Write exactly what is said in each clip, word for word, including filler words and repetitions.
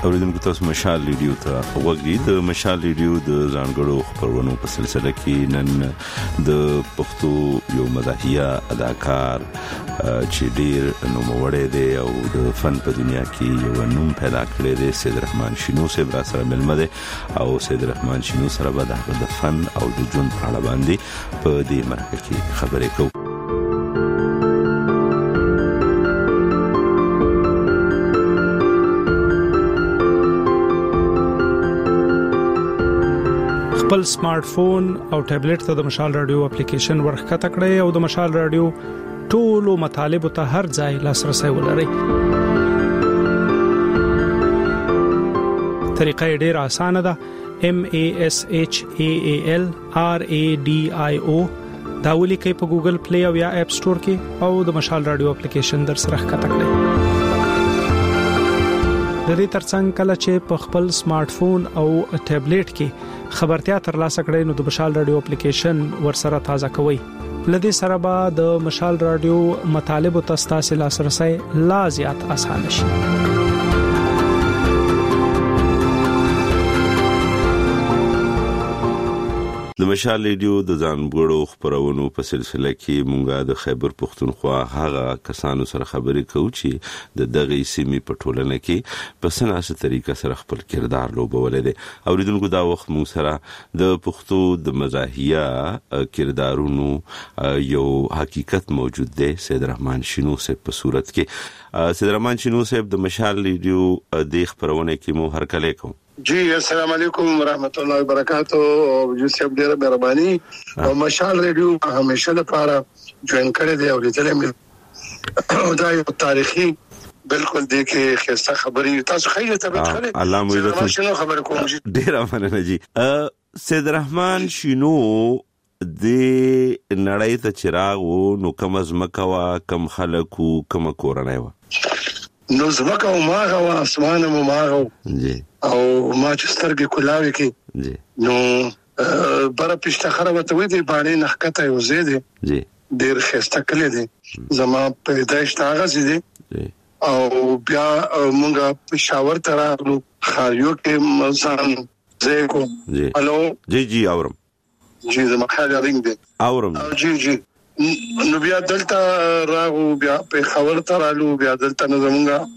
اوریدونکو تاسو مشال ریډیو ته وګورئ. د مشال ریډیو د ځانګړو خبرونو په سلسله کې نن د پښتو یو مزاحیه اداکار چې ډیر نوموړی دی او د فن په دنیا کې یو نوم پیدا کړی دی، سید رحمان شینو صاحب را سره ملمه دی او سید رحمان شینو سره به د فن او د ژوند په اړه باندې په دې مرکه کې خبرې کوو. خپل سمارټ فون او ټابلیټ ته د مشال رادیو اپلیکیشن ورخته کړئ او د مشال رادیو ټولو مطالب ته هر ځای لاسرسي ولرئ. طریقه ډېره اسانه ده. M A S H A A L R A D I O دا ولیکئ په ګوګل پلی او یا اپ سٹور کې او د مشال رادیو اپلیکیشن در سره ښکته کړئ. د دې ترڅنګ کله چې په خپل سمارټ فون او ټابلیټ کې خبرتیا ترلاسه کړئ نو د مشال رادیو اپلیکیشن ورسره تازه کوئ. لدې سره به د مشال رادیو مطالب او تاسو لاسرسي لا زیات اسانه شي. د مشال ریډیو د ځانګړو خبرونو په سلسله کې مونږه د خیبر پختونخوا هغه کسانو سره خبرې کوو چې د دغه سیمې په ټولنه کې په سناسه طریقه سره خپل کردار لوبولې دي. اوریدونکو دا وخت مو سره د پښتو د مزاحیه کردارونو یو حقیقت موجود دی. سید رحمان شینو صاحب په صورت کې سید رحمان شینو صاحب د مشال ریډیو د خبرونه کې مو هر کله کوم. جی السلام علیکم ورحمت الله وبرکاتہ. جو سب ډیره مهرباني او مشال ریډیو همیشه لپاره جوائن کړی دی او لیدلې مې دا یو تاریخي بالکل دی کې خسته خبري تاسو خیره ته خبره الله مو عزت شنو خبر کوم ډیره مننه جی. سید رحمان شینو د نړۍ ته چراغ نو کم از مکوا کم خلکو کم کورنۍ و نو زمکه او ماغه او اسمان او ماغه جی او ما چې سترګې کولاوي کې جی نو بره پښته خرابته وي دی باندې نحکته یو زیاده جی ډیر خسته کړی دی زما پیدایش تاغه زیاده جی او بیا مونږه پېښور ته راغلو خاریو کې مزان زیکو جی الو جی جی اورم جی زما خاله رینګ دی اورم جی جی نو بیا دلته راغو بیا پېښور ته رالو بیا دلته زمونږه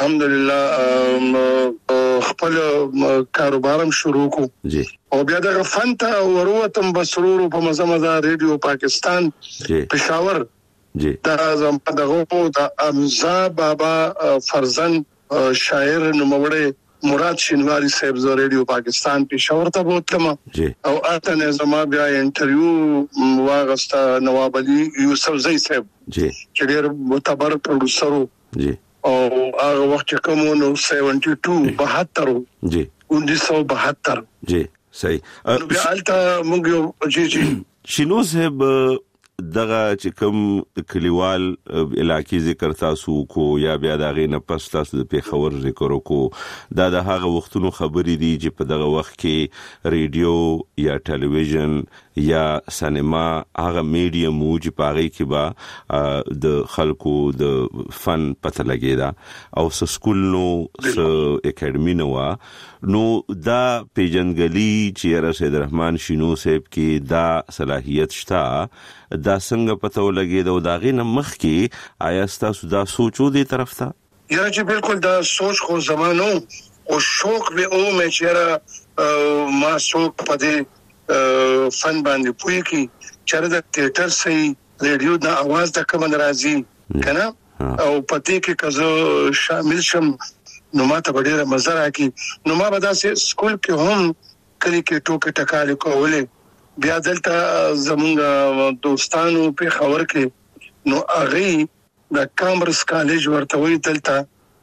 الحمدلله خپل کاروبارم شروع کو جی او بیا د فن ته وروتم بسرور په مزه مزه ریډیو پاکستان پېښور جی دا زما دغه د امزا بابا فرزن شاعر نوموړی مراد شینواری صاحب زو ریډیو پاکستان پېښور ته بوتلم جی او اته زما بیا انټرویو واغستا نواب علي یوسف زئی صاحب جی چې ډېر معتبر پروډوسر جی او هغه وخت کوم نو بهتر جی انیس سو بہتر جی صحیح. بیا الته موږ جی جی شینو صاحب دغه چې کوم کلیوال علاقې ذکر تاسو کو یا بیا دغه نه پس تاسو د پیښور ذکر کو دا د هغه وختونو خبرې دي چې په دغه وخت کې ریډیو یا ټلویزیون یا سینما هغه میډیم مو چې پاره کې با د خلکو د فن پته لګیدا او سکول نو س اکیډمي نو نو دا پیجنګلی چې رشید رحمان شینو صاحب کې دا صلاحیت شته دا څنګه پته ولګي دا داغه نمخ کې آیا تاسو دا سوچو دي طرف ته یا چې بالکل دا سوچ خو زمانو او شوق به او مې چیرې ما شوق پدې فن باندې پوي کې چیرې د تیاتر سي ریډیو د आवाज د کوم ناراضي کنه او پدې کې کزو شامل شم نو ما ته ډېر مزه راکې نو ما به دا سکول کې هم کلی کې ټوکې ټکالې کولې بیا دلته زمونږ دوستانو په خبر کې نو اغه د کامبرس کالج ورته وی دلته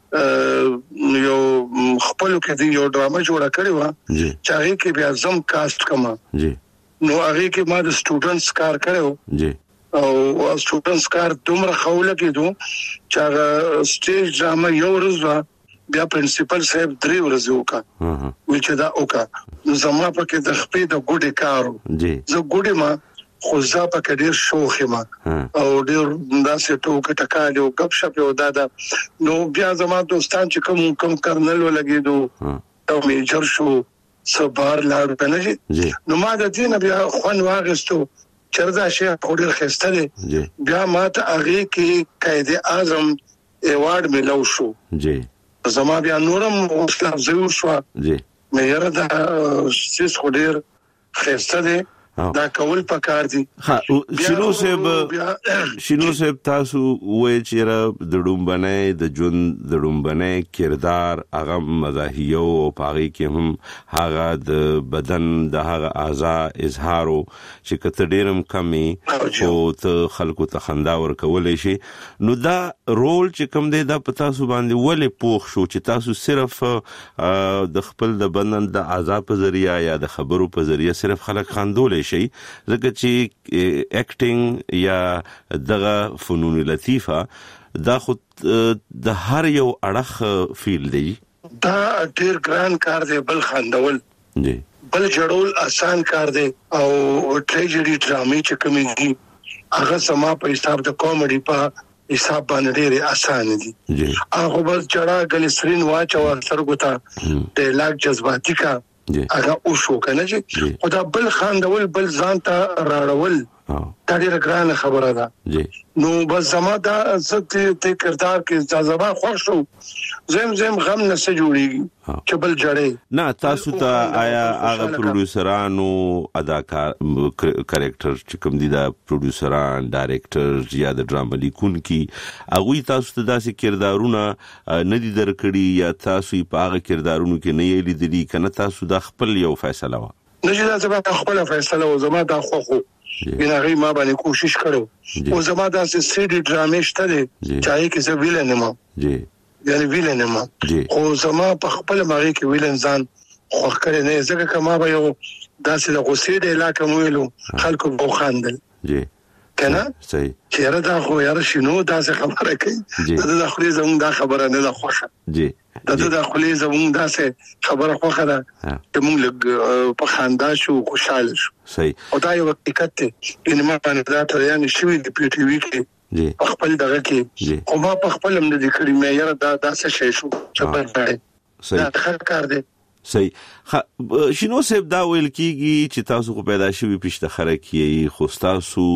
یو خپل کې دی یو ډرامه جوړه کړې و چې هغه کې بیا زم کاست کما جی نو هغه کې ما د سټوډنټس کار کړو جی او سټوډنټس کار دومره خوله کېدو چې هغه سټیج ډرامه یو ورځ بیا پرنسپل صاحب درې ورځې وکړه چې دا وکړه نو زما په کې د خپې د ګوډې کارو جی زه ګوډې ما خو ځا په ډیر شوخ ما او ډیر داسې ټوک ټکاله او غب شپ او دادا نو بیا زما دوستان چې کوم کوم کرنل ولګیدو او میجر شو صبر لاړ کنه نو ما د دې نه بیا خوان واغستو چردا شیخ ډیر خسته دي بیا ما ته هغه کې قائد اعظم ایوارډ ملو شو جی زما بیا نورم اسلام زو شو جی مې یره دا سیس ډیر خسته دي دا کول پکار دي ها شنو سب شنو سب تاسو وای چې را د ډومبنه د جون د ډومبنه کردار هغه مزاحیو او پاغي کې هم هغه د بدن د هغه اعضاء اظهارو چې کته ډیرم کمی او ته خلکو ته خندا ور کولې شي نو دا رول چې کوم دی دا پتا سو باندې ولې پوښ شو چې تاسو صرف د خپل د بدن د اعضاء په ذریعہ یا د خبرو په ذریعہ صرف خلک خندول شي ځکه چې اکټینګ یا دغه فنون لطیفه دا خود د هر یو اړخ فیل دی دا ډیر ګران کار دی بل خندول جی بل جوړول آسان کار دی او ټریجډي ډرامې چې کومې دي هغه سما په حساب د کامیډي په حساب باندې ډیر آسان دي جی هغه بس جړه ګلسرین واچو سرګوتا د لاګ جذباتي کا هغه او شو کنه چې خدا بل خاندول بل ځان ته راړول دا ډیره ګرانه خبره ده جی نو بس زما دا ست ته کردار کې ځزبا خوښ شو زم زم غم نه سره جوړیږي چې بل جړې نه تاسو ته آیا هغه پروډوسرانو اداکار کریکټر چې کوم دي دا پروډوسران ډایرکټر یا د ډراما لیکونکي هغه تاسو ته داسې کردارونه نه دي درکړي یا تاسو په هغه کردارونو کې نه یې لیدلي کنه تاسو د خپل یو فیصله و نه چې دا زما خپل فیصله و زما دا خو خو بنا غي ما باندې کوشش کړو او زما دا سټډي ډرامې شته دي چې کې زه ویلن ما جی یعنی ویلن ما او زما په خپل ماغي کې ویلن ځان خو کړی نه ځکه کما به یو داسې د غوسې د علاقې مویلو خلکو بو خاندل جی کنه صحیح چیرې دا خو یار شنو داسې خبره کوي دا د خپل زموږ دا خبره نه ده خوښه جی دا د خپل زموږ داسې خبره خوښه ده چې موږ لګ په خندا شو خوشاله شو صحیح او دا یو حقیقت دی ان ما باندې دا تر یانه شوی د پی ټی وی کې جی خپل دغه کې او ما په خپل هم د ذکر مې یاره دا داسې شې شو چې په ځای صحیح دا ښه کار دی صحیح شنو سب دا ویل کیږي چې تاسو خو پیدا شوی پښته خرکې خو تاسو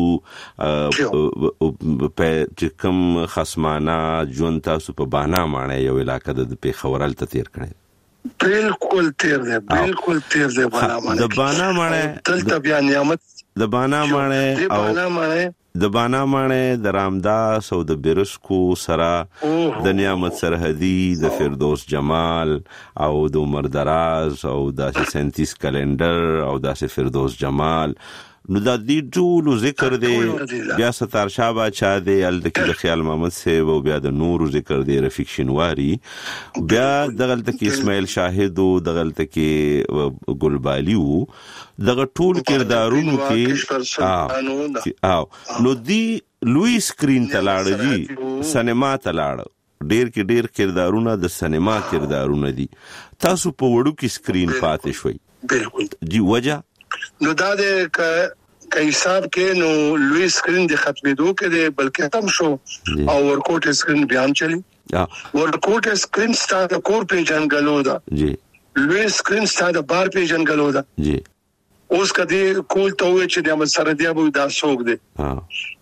په چې کوم خصمانه جون تاسو په بانا مانه یو علاقې د پیښورل ته تیر کړی بالکل تیر دی بالکل تیر دی بانا مانه د بانا مانه دلته بیا نعمت د بانا مانه او بانا مانه د بانا مانه د رامداس او د بیرسکو سره د نعمت سرحدي د فردوس جمال او د عمر دراز او د سینتیس کلندر او د فردوس جمال نو د دې ټول ذکر دی بیا ستار شاه بچا دی ال د خیال محمد سیب او بیا د نور ذکر دی رفیق شنواری بیا دغلت کې اسماعیل شاهد او دغلت کې ګلبالی وو دغه ټول کردارونو کې او نو دی لوی سکرین تلاړ جی سینما تلاړ ډیر کې ډیر کردارونه د سینما کردارونه دي تاسو په وړو کې سکرین پاتې شوي بالکل جی وجہ نو دا د ک حساب کې نو لوی سکرین د ختمېدو کې دی بلکې تم شو او ورکوټ سکرین بیان چلی ورکوټ سکرین ستاسو کور پیجن غلو دا جی لوی سکرین ستاسو بار پیجن غلو دا جی اوس کدی کول ته وې چې د مسره دی ابو دا سوق دی ها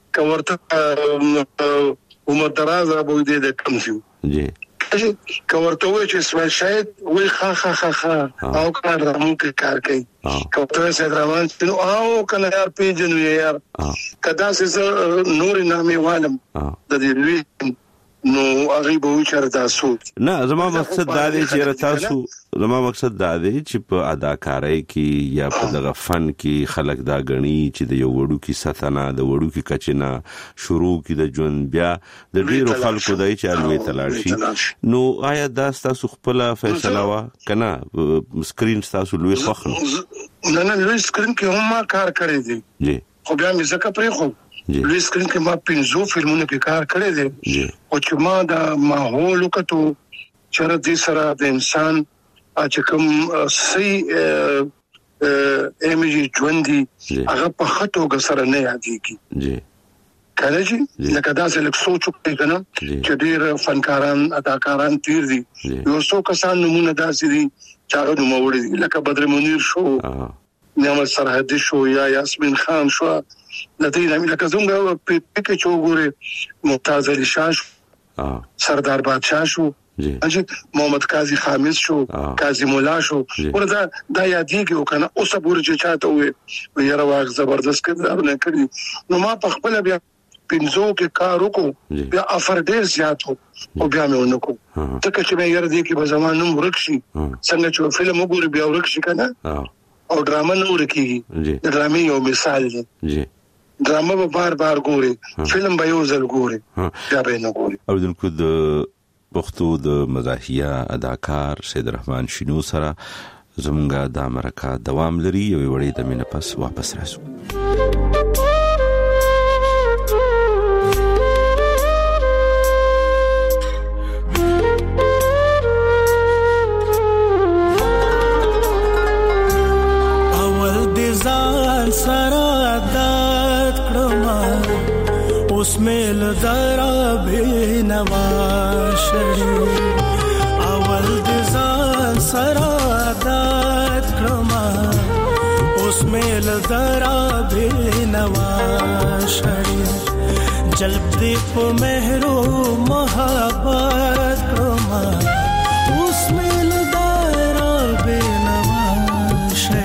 کورته عمر دراز ابو دی د کم شو جی کورته وې چې اسماعیل شاهد وې خا خا خا خا او کار رمو کې کار کوي کورته سید روان نو او کنه یار پیجن یار کدا سه نور نامي عالم د دې لوی نو هغه به چرته سوت نه زما مقصد دا دی چې تاسو زما مقصد دا دی چې په اداکارۍ کې یا په دغه فن کې خلک دا غني چې د یو وړو کې ستنه د وړو کې کچنا شروع کې د جون بیا د ډیرو خلکو دای چې الوی تلاشي نو آیا دا تاسو خپل فیصله وا کنه سکرین تاسو لوی خوخ نه نه لوی سکرین کې هم ما کار کړی دی جی خو بیا مې زکه پرې خو لوی سکرین کې ما پنځو فلمونو کې کار کړی دی او چې ما د ماحول وکړو چې د سره د انسان چې کوم سي ایمجی ژوندۍ هغه په خطو سره نه یادېږي جی کله چې لکه دا څه لکه سوچ وکړي کنه چې ډېر فنکاران اداکاران تیر دي یو څو کسان نمونه داسې دي چې هغه نوموړي دي لکه بدر منیر شو نعمت سرحدي شو یا یاسمین خان شو لته یې لکه څنګه په پکې چوغوري ممتاز علي شاه شو سردار بادشاہ شو اجي محمد قاضي خامس شو قاضي مولا شو وردا دا یادېږي او کنه اوس پورې چې چاته وي یاره واغ زبردست کړه نه کړی نو ما په خپل بیا پینځو کې کار وکړو بیا افر ډیر زیات وو او بیا مې ونکو ځکه چې مې یاره دې کې په زمانو ورکشي څنګه چې فلم وګوري بیا ورکشي کنه او ډرامه نو ورکیږي ډرامې یو مثال دی جی ډرامه به بار بار ګوري فلم به یو ځل ګوري بیا به نه ګوري اوریدونکو د پښتو د مزاحیه اداکار سید رحمان شینو سره زمونږه د امریکا دوام لري یو وړي د مینه پس واپس راځو اسمیل درا بے نواشری اول دزان سرادات کرما اسمیل درا بے نواشری جلب دی پو مہرو محبت کرما اسمیل درا بے نواشری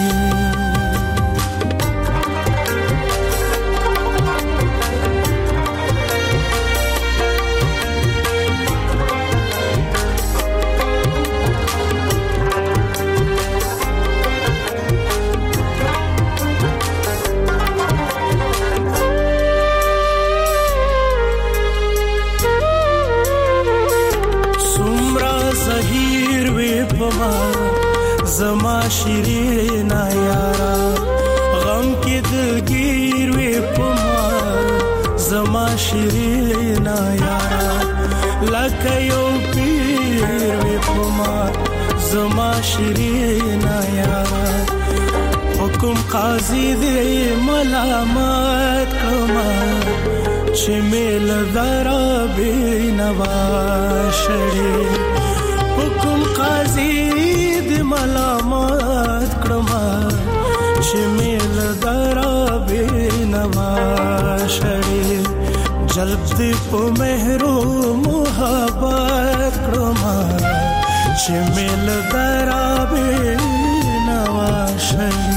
زما شیرینا یارا غم کې دلګیر وې پما زما شیرینا یارا لکه یو پیر وې پما زما شیرینا یارا حکم قاضي دې ملامت کما چې مل درا بې نواشړي حکم قاضي ملامت کرما شمیل درا بے نواشری جلب دی پو مہرو محبت کرما شمیل درا بے نواشری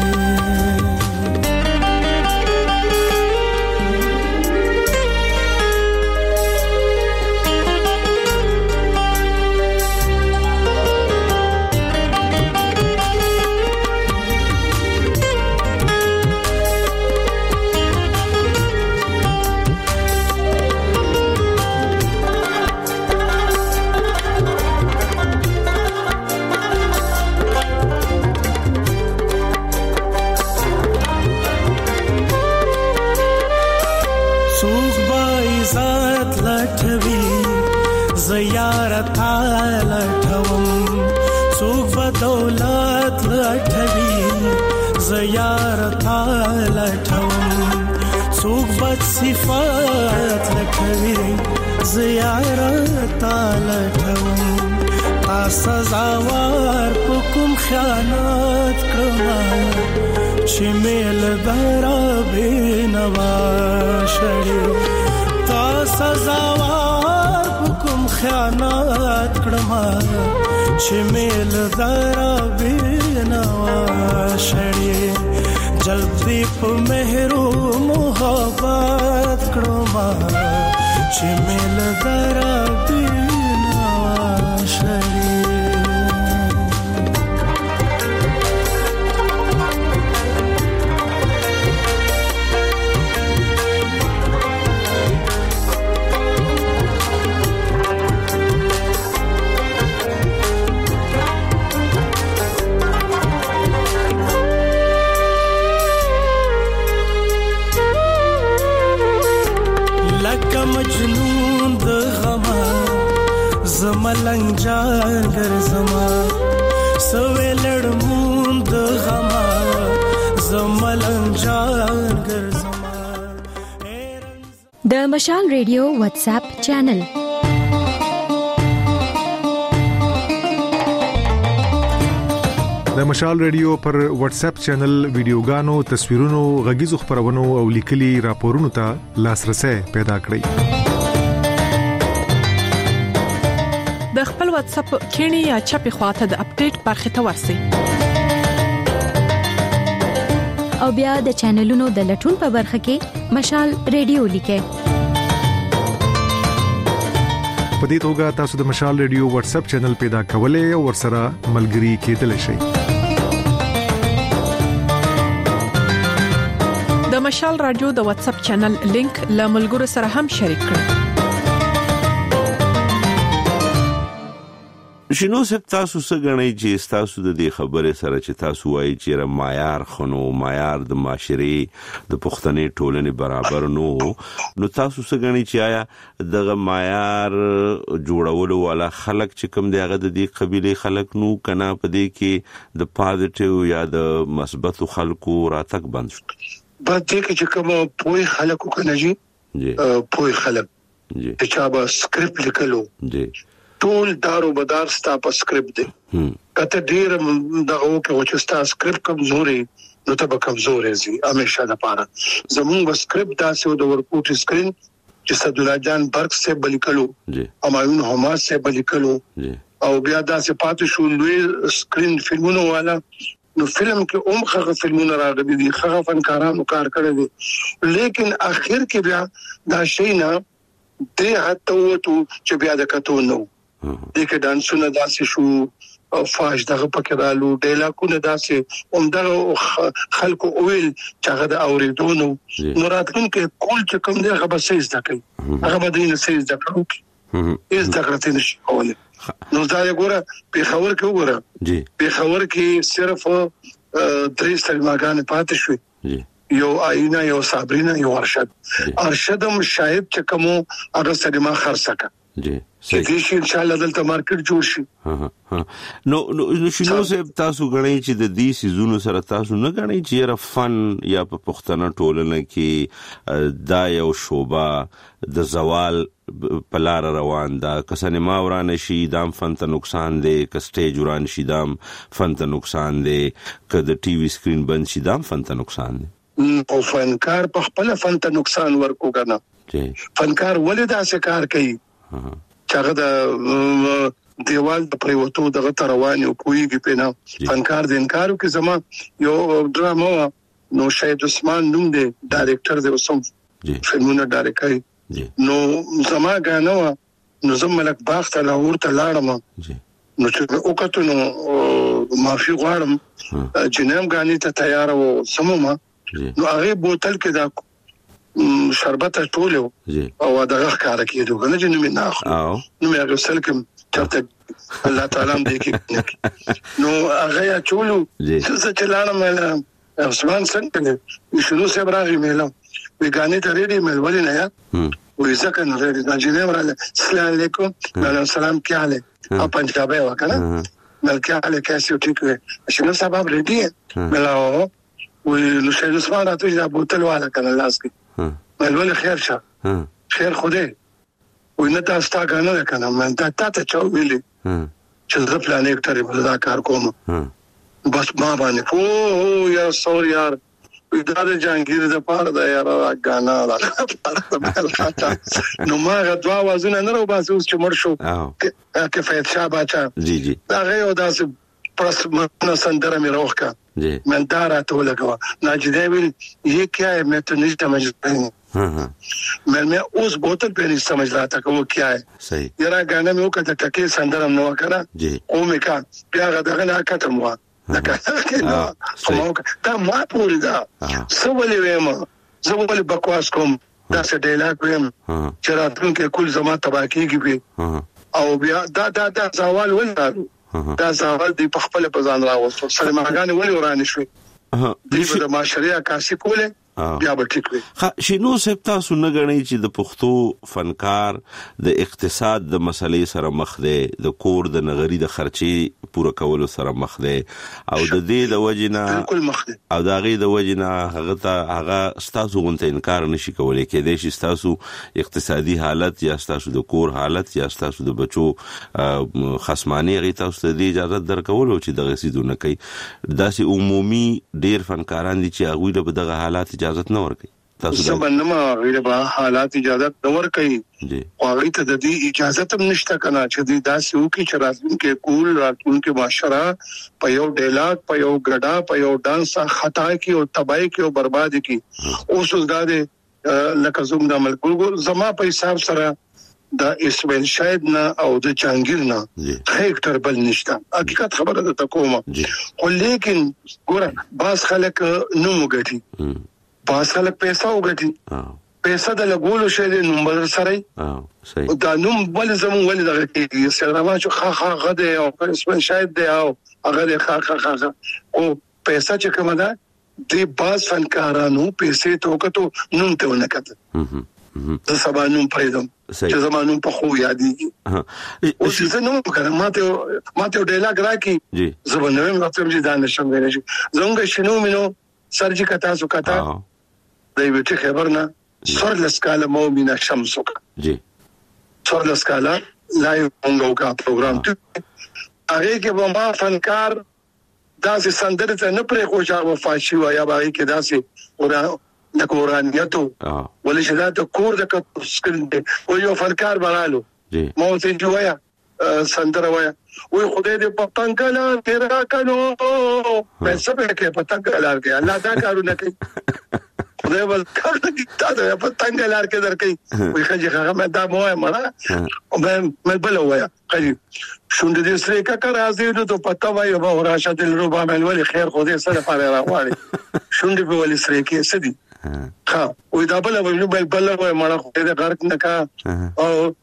دولت لټوي زیارت لټوم څوک بد صفات لټوي زیارت لټوم تا سزاوار کوم خیانت کړم چې مل درا بې نواشړي تا سزاوار کوم خیانت کړم چې مل درا بې نواشړي جلب دی په مهرو محبت کړم چې مل درا بې نواشړي مجنون د غما زملنګ جاګر زما سوې لړمون د غما جان ګرځما د مشال ریډیو واتس اپ چینل د مشال ریډیو پر واتس اپ چینل ویډیوګانو، تصویرونو، غږیزو خبرونو او لیکلي راپورونو ته لاسرسي پیدا کړئ. د خپل واتس اپ کینی یا چپی خواته د اپډیټ برخه ته ورسئ او بیا د چینلونو د لټون په برخه کې مشال ریډیو لیکئ. په دې توګه تاسو د مشال ریډیو واتس اپ چینل پیدا کولای او ورسره ملګري کېدلی شئ. د مشال رادیو د واتس اپ چینل لینک له ملګرو سره هم شریک کړئ. شنو سب تاسو څنګه چې تاسو د دې خبره سره چې تاسو وایي چې را معیار خنو معیار د معاشري د پښتنې ټولنې برابر نو نو تاسو څنګه چې آیا د معیار جوړولو والا خلک چې کوم دی هغه د دې قبيله خلک نو کنا پدې کې د پازټیو یا د مثبت خلکو راتګ بند شو. بعد دې کې چې کوم پوي خلکو کنه جی جی پوي خلک جی چې چا به سکرپټ لیکلو جی ټول دارو بدار ستا په سکرپټ دی. کته ډیر دغه کې و چې ستا سکرپټ کمزوري نو ته به کمزورې زی همیشه د پاره زموږ سکرپټ داسې د ورکوټ سکرین چې صد الله جان برق سے بلیکلو جی همایون حماس سے بلیکلو جی او بیا داسې پاتې شو لوی سکرین فلمونو والا نو فلم کې اوم خغه فلمونه راغلي دي خغه فنکارانو کار کړی دي لیکن اخر کې بیا دا شي نه دې حتی وته چې بیا د کتو نو دغه دانسونه داسې شو او فاش دغه پکې رالو ډیلاکونه داسې اومدغه خلکو اویل چې هغه د اوریدونو مراتب کې کول چې کوم دی هغه به سیز دکې هغه به دینه سیز دکې هیڅ دغه نشي کولای. نو دا یو ګوره په خبر کې وګوره جی په خبر کې صرف درې سلماګان پاتې شو یو آینا یو صابرینا یو ارشد ارشدم شاید چې کوم هغه سلمہ خرڅه جی صحیح چې ان شاء الله دلته مارکیټ جوړ شي. ها ها نو نو شنو سه تاسو غړی چې د دې سيزونو سره تاسو نه غړی چې را فن یا په پښتنه ټولنه کې دا یو شوبه د زوال پلار روان دا کسانه ما ورانه شي دام فن ته نقصان دی ک سټیج وران شي دام فن ته نقصان دی ک د ټي وي سکرین بند شي دام فن ته نقصان دی. او فنکار په خپل فن ته نقصان ورکو کنه جی فنکار ولې داسې کار کوي چې هغه د دیوال د پریوتو دغه رواني او کویږي پېنه فنکار د انکارو کې زما یو ډراما نو شاید عثمان نوم دی ډایرکټر دی وسم فلمونه ډایرکټ کوي نو زما غاڼه نو زم ملک باغ ته لاور ته لاړم نو چې وکړو نو معافي غواړم جنم غاني ته تیار و سموما نو هغه بوتل کې دا شربت ټولو او دغه ښکار کېدو کنه چې نو مې نه نو مې هغه سلکم چرته الله تعالی دې کې نو هغه چولو څه چلانه مې عثمان څنګه شنو سه براغي مې له وګانې ته ریډي مې ولې نه یا وې ځکه نه ریډي دا چې نه وراله السلام علیکم وعلیکم السلام کې حاله او پنجابي وکنه ملکه علی کیسه ټیک شنو سبب ریډي مې له ولو شي عثمان راته دا بوتل والا کنه لاس کې مې ولې خیر شه خیر خوده وینه تاسو تا غنه کنه مې تا ته چاو ویلي چې زه پلان یې کړی دا کار کوم بس ما باندې او یا سور یار دا د جانگیر د پاره دا یار غانا دا نو ما غوا وازونه نه رو باسو چې مړ شو کې فیض شاه باچا جی جی دا غيو داس پرس منه سندره مې روخه جی من دارا ته لګوا ناجدې ویل یہ کیا ہے میں تو نہیں سمجھ رہی ہوں میں میں اس بوتل پہ نہیں سمجھ رہا تھا کہ وہ کیا ہے صحیح یرا غانا مې وکړه ټکی سندره نو وکړه جی او مې کا بیا غدغه ختم وا دا ما پوری دا سوالي ویم زوالي بکواس کوم دا څه ډایلاګ ویم چې راتلونکي کول زما تباکیږي او بیا دا دا دا سوال ولر دا سوال دی په خپل په ځان راوستو سلمانګان ولې ورانه شوې دی په معاشري عکاسي کوله بیا به ټیک وي. شینو صاحب تاسو نه غنئ چې د پښتو فنکار د اقتصاد د مسلې سره مخ دی، د کور د نغري د خرچې پوره کولو سره مخ دی او د دې د وجنه بالکل مخ دی او د هغه د وجنه هغه ته هغه ستاسو غونته انکار نشي کولای کېدای شي ستاسو اقتصادي حالت یا ستاسو د کور حالت یا ستاسو د بچو خصمانه غي تاسو ته د اجازه درکول او چې دغه سيزونه کوي. داسې عمومي ډیر فنکاران دي چې هغه له دغه حالات اجازه نه ورکوي. تاسو زمونږ غیر به حالات اجازه نه ورکوي او هغه ته د دې اجازه هم نشته کنه چې د داسې وکي چې راتلونکي کول راتلونکي معاشره په یو ډیلاګ په یو ګډا په یو ډانس خطا کی او تباہی کی او بربادي کی. اوس زګاده لکه زوم د عمل ګل زما په حساب سره د اسماعیل شاهد نه او د جهانگیر نه هیکټر بل نشته. حقیقت خبره ده کومه خو لیکن ګوره باز خلک نو مګټي باز خلک پیسې وګټي پیسې د لګولو شي د نومبر سره اه صحیح دا نوم ول زمون ول دغه کې سره شو خا خا غده او اسماعیل شاهد دی او هغه خا خا خا او پیسې چې کومه ده د باز فنکارانو پیسې توکټو نوم ته ونکته د سبا نوم پریدم چې زمانو په خو یادېږي او چې نو کړه ماته ماته ډیلاګ راکی زبنوم راځم چې دا نشم ویل شي زونګ شنو مينو سرجی کتا سو کتا دای وټی خبرنا سر لسکاله مو مینا شمسو جی سر لسکاله لایو مونږه کا پروګرام ته هغه کې ما فنکار داسې سندره ته نه پرې خوشا وفاشي و یا باغی کې داسې اور د کورانیتو ولې چې دا د کور د سکرین دی او یو فنکار بنالو مو ته جویا سندره وایا وای خدای دې پتنګ لار کې راکنو پیسې په کې پتنګ لار کې الله دا کارونه کوي خدای ول کار دې تا ته پتنګ لار کې درکې وای خجه هغه مې دا مو مړه او مې بل وایا خجه شوند دې سره کا کار ازې نو ته پتا وای او راشه دل روبا مې ول خیر خدای سره پاره راوړي شوند په ول سره کې سدي ها وای دا بل وای بل بل وای مړه خدای دې غرق نکا او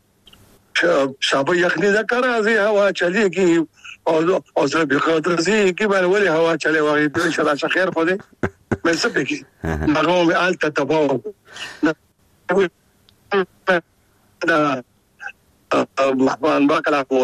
شابه یخنی دا کار ازي هوا چلےږي او او زه به خاطر زی کی باندې ولې هوا چلے وای د شرا خیر خو دې مې څه پکې هغه مې آلته تباو دا محبان باکلا کو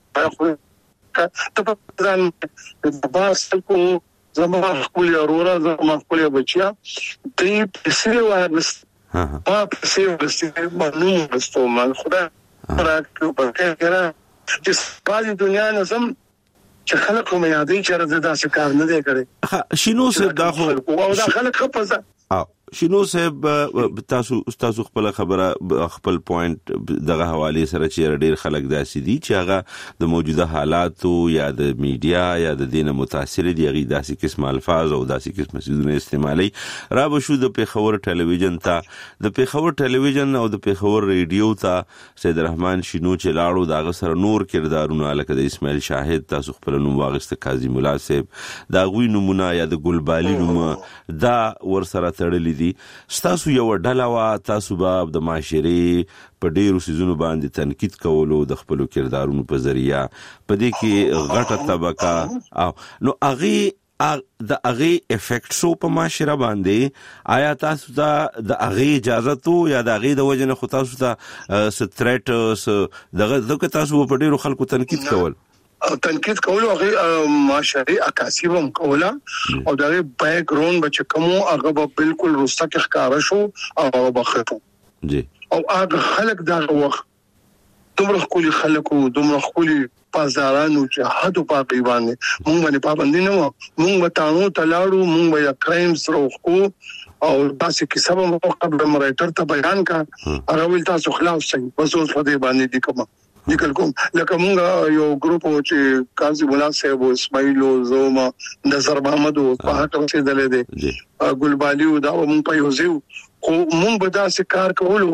ته په ځان د باس کو زما خپل اورورا زما خپل بچیا دې پسې وایس ها پسې وایس باندې مستو ما خدا راکو په کېره چې په دنیا نظم چې خلک هم یادې چې رضا شکار نه دی کړی شینو صاحب دا خو او دا خلک خپزه شینو صاحب تاسو تاسو خپل خبره خپل پوینټ دغه حواله سره چې ډېر خلک داسې دي چې هغه د موجوده حالاتو یا د میډیا یا د دینه متاثر دي هغه داسې قسم الفاظ او داسې قسم سيزونه استعمالي را به شو د پیښور ټلویزیون ته د پیښور ټلویزیون او د پیښور ریډیو ته سید رحمان شینو چې لاړو داغه سره نور کردارونه لکه د اسماعیل شاهد تاسو خپل نوم واغسته قاضي مولا صاحب دا غوي نمونه یا د ګلبالي نوم دا ور سره تړلې ستاسو یو ډله وا تاسو به د معاشري په ډیرو سيزونو باندې تنقید کولو د خپل کردارونو په ذریعہ په دې کې غټه طبقه نو اغه د اغه افیکټ سو په معاشره باندې آیا تاسو ته د اغه اجازه تو یا د اغه د وجنه خو تاسو ته ستریټ دغه دغه تاسو په ډیرو خلکو تنقید کول او تنقید کول او معاشري عکاسي هم کوله او دغه بیک ګراوند بچ کومو هغه بالکل رسته ښکارا شو او بخښو جی او هغه خلک دا وخت دومره خولي خلکو دومره خولي بازارانو چې حد په پیوانه مونږ باندې پابند نه و مونږ وتاونو تلاړو مونږ یا کرایمز روخو او تاسو کې سبا مو قبل مرایټر ته بیان کا هغه ول تاسو خلاف شي بس اوس په دې باندې دي کوم لیکل کوم لکه مونږ یو ګروپ چې قاضي مولا صاحب اسماعیل زوما نظر محمد او په هټو کې دلې دي ګلبالي او دا مونږ په یوځو خو مونږ به دا کار کولو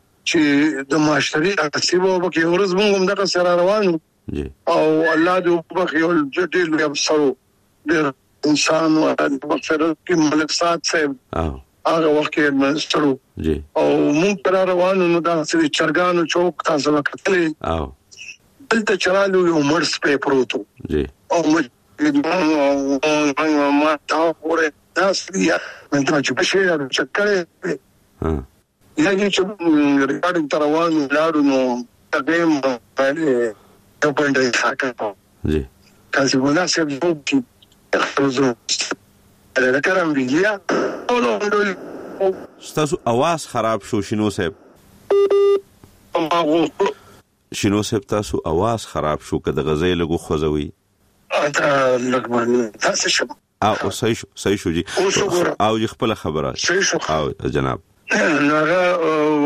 چې د معاشري اکسیبو به ورز مونږ هم دغه سره روانو او الله دې وبخي او جديل یو سره د انسان او د مغفرت کې ملک صاحب صاحب هغه وخت کې منسترو جی او مونږ پر روانو نو دا چې چرګانو چوک تاسو وکړلې او دلته چرالو یو مرس په پروتو جی او مې ما تا پورې تاسو مې ته چې په شی راو چکرې ها یا چې ریکارډینګ تر روان لاړو نو تقیم باندې په پندې ښاکا جی کله ولا سه یو کی روزو دا کارم ویلیا او ستاسو आवाज خراب شو شینو صاحب شینو صاحب تاسو आवाज خراب شو کده غزې لګو خوځوي اته لګمن تاسو شو او صحیح شو صحیح شو جی او خپل خبره او جناب ناغه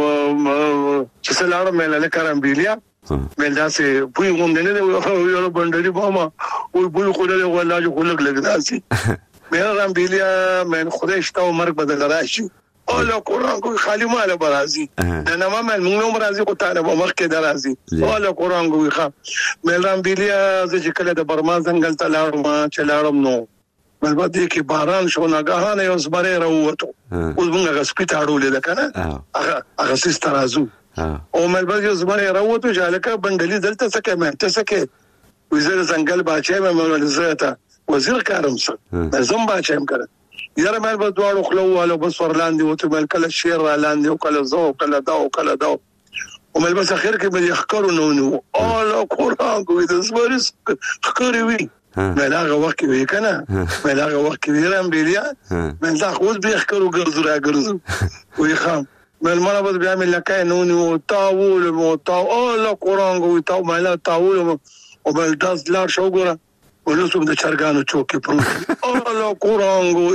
چې سلام مې له کارم ویلیا مې دا سه بوی غوندې نه یو بندري بابا او بوی خو له ولا جو خلک لګداسي مې رام ویلیا مې خدای شته مرګ بدل راشي او له قران کو خالی مال برازي نه ما مې موږ مرازي کو تعالی مخ کې درازي او له قران کو ښه مې رام ویلیا چې کله د برما څنګه ته لاړم چې لاړم نو بلبا دې کې باران شو ناګهانه یو زبره راووتو اوس موږ غسپیټ اړولې ده کنه هغه هغه سیس ترازو او ملبا یو زبره راووتو چې الکه بندلي دلته څه کې مې ته څه کې وزیر څنګه باچې مې مول زړه وزیر کارم څه زم باچې مې کړ یاره مې په دواړو خلو والو بس ورلاندې وته مل کله شیر را لاندې او کله زو کله دا او کله دا او مل بس اخر کې مې خکرو نو نو او لا قران کو دې زبرس خکري وي مې لاغه وخت وی کنه مې لاغه وخت ویرم بیا مې دا خو به خکرو ګرځو را ګرځو وی خام مې مله بس بیا مې لکه نو نو تاول مو تا او لا قران کو تا مې تاول او بل داس لار شو ګره ولوسم د چرګانو چوکې پروت او لا قران کو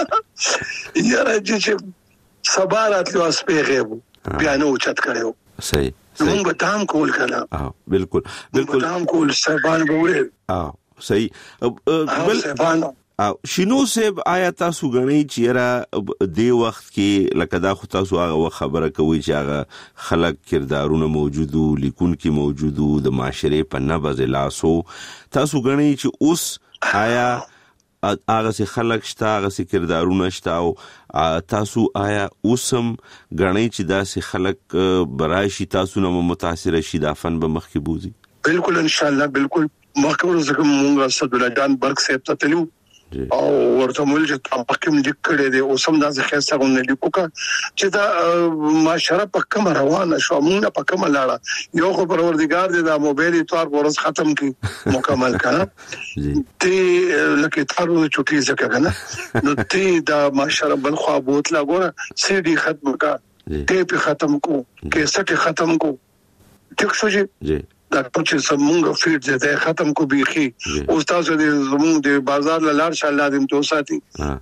یاره چې سبارات له اسپېغه بیا نو چت کړو صحیح موږ به تام کول کنه اه بالکل بالکل تام کول سبان به وره اه صحیح بل شینو صاحب آیا تاسو غنی چیرې د وخت کې لکه دا خو تاسو هغه خبره کوي چې هغه خلق کردارونه موجودو لیکون کې موجودو د معاشره په نبض لاسو تاسو غنی چې اوس آیا هغه سي خلق شته هغه سي کردارونه شته او تاسو آیا اوسم غنی چې دا سي خلق براشي تاسو نو متاثر شي دا فن به مخ کې بوزي بالکل ان شاء الله بالکل مخکور زکه مونږه صد الله جان برک صاحب ته تلو او ورته مول چې په کوم لیکړې دي او سم دا ځخه څنګه لیکو کا چې دا معاشره په کوم روانه شو مونږه په کوم لاړه یو خو پروردگار دې دا موبایل تور ورځ ختم کی مکمل کړه تی لکه تارو چټي ځکه کنه نو تی دا معاشره بل خو بوت لا ګوره سي دي ختم کا ټیپ ختم کو کیسټ ختم کو ټیک شو جی دا چې سمونګه فیډ دې ته ختم کو بيخي او تاسو دې زموږ د بازار لار شال لازم تو ساتي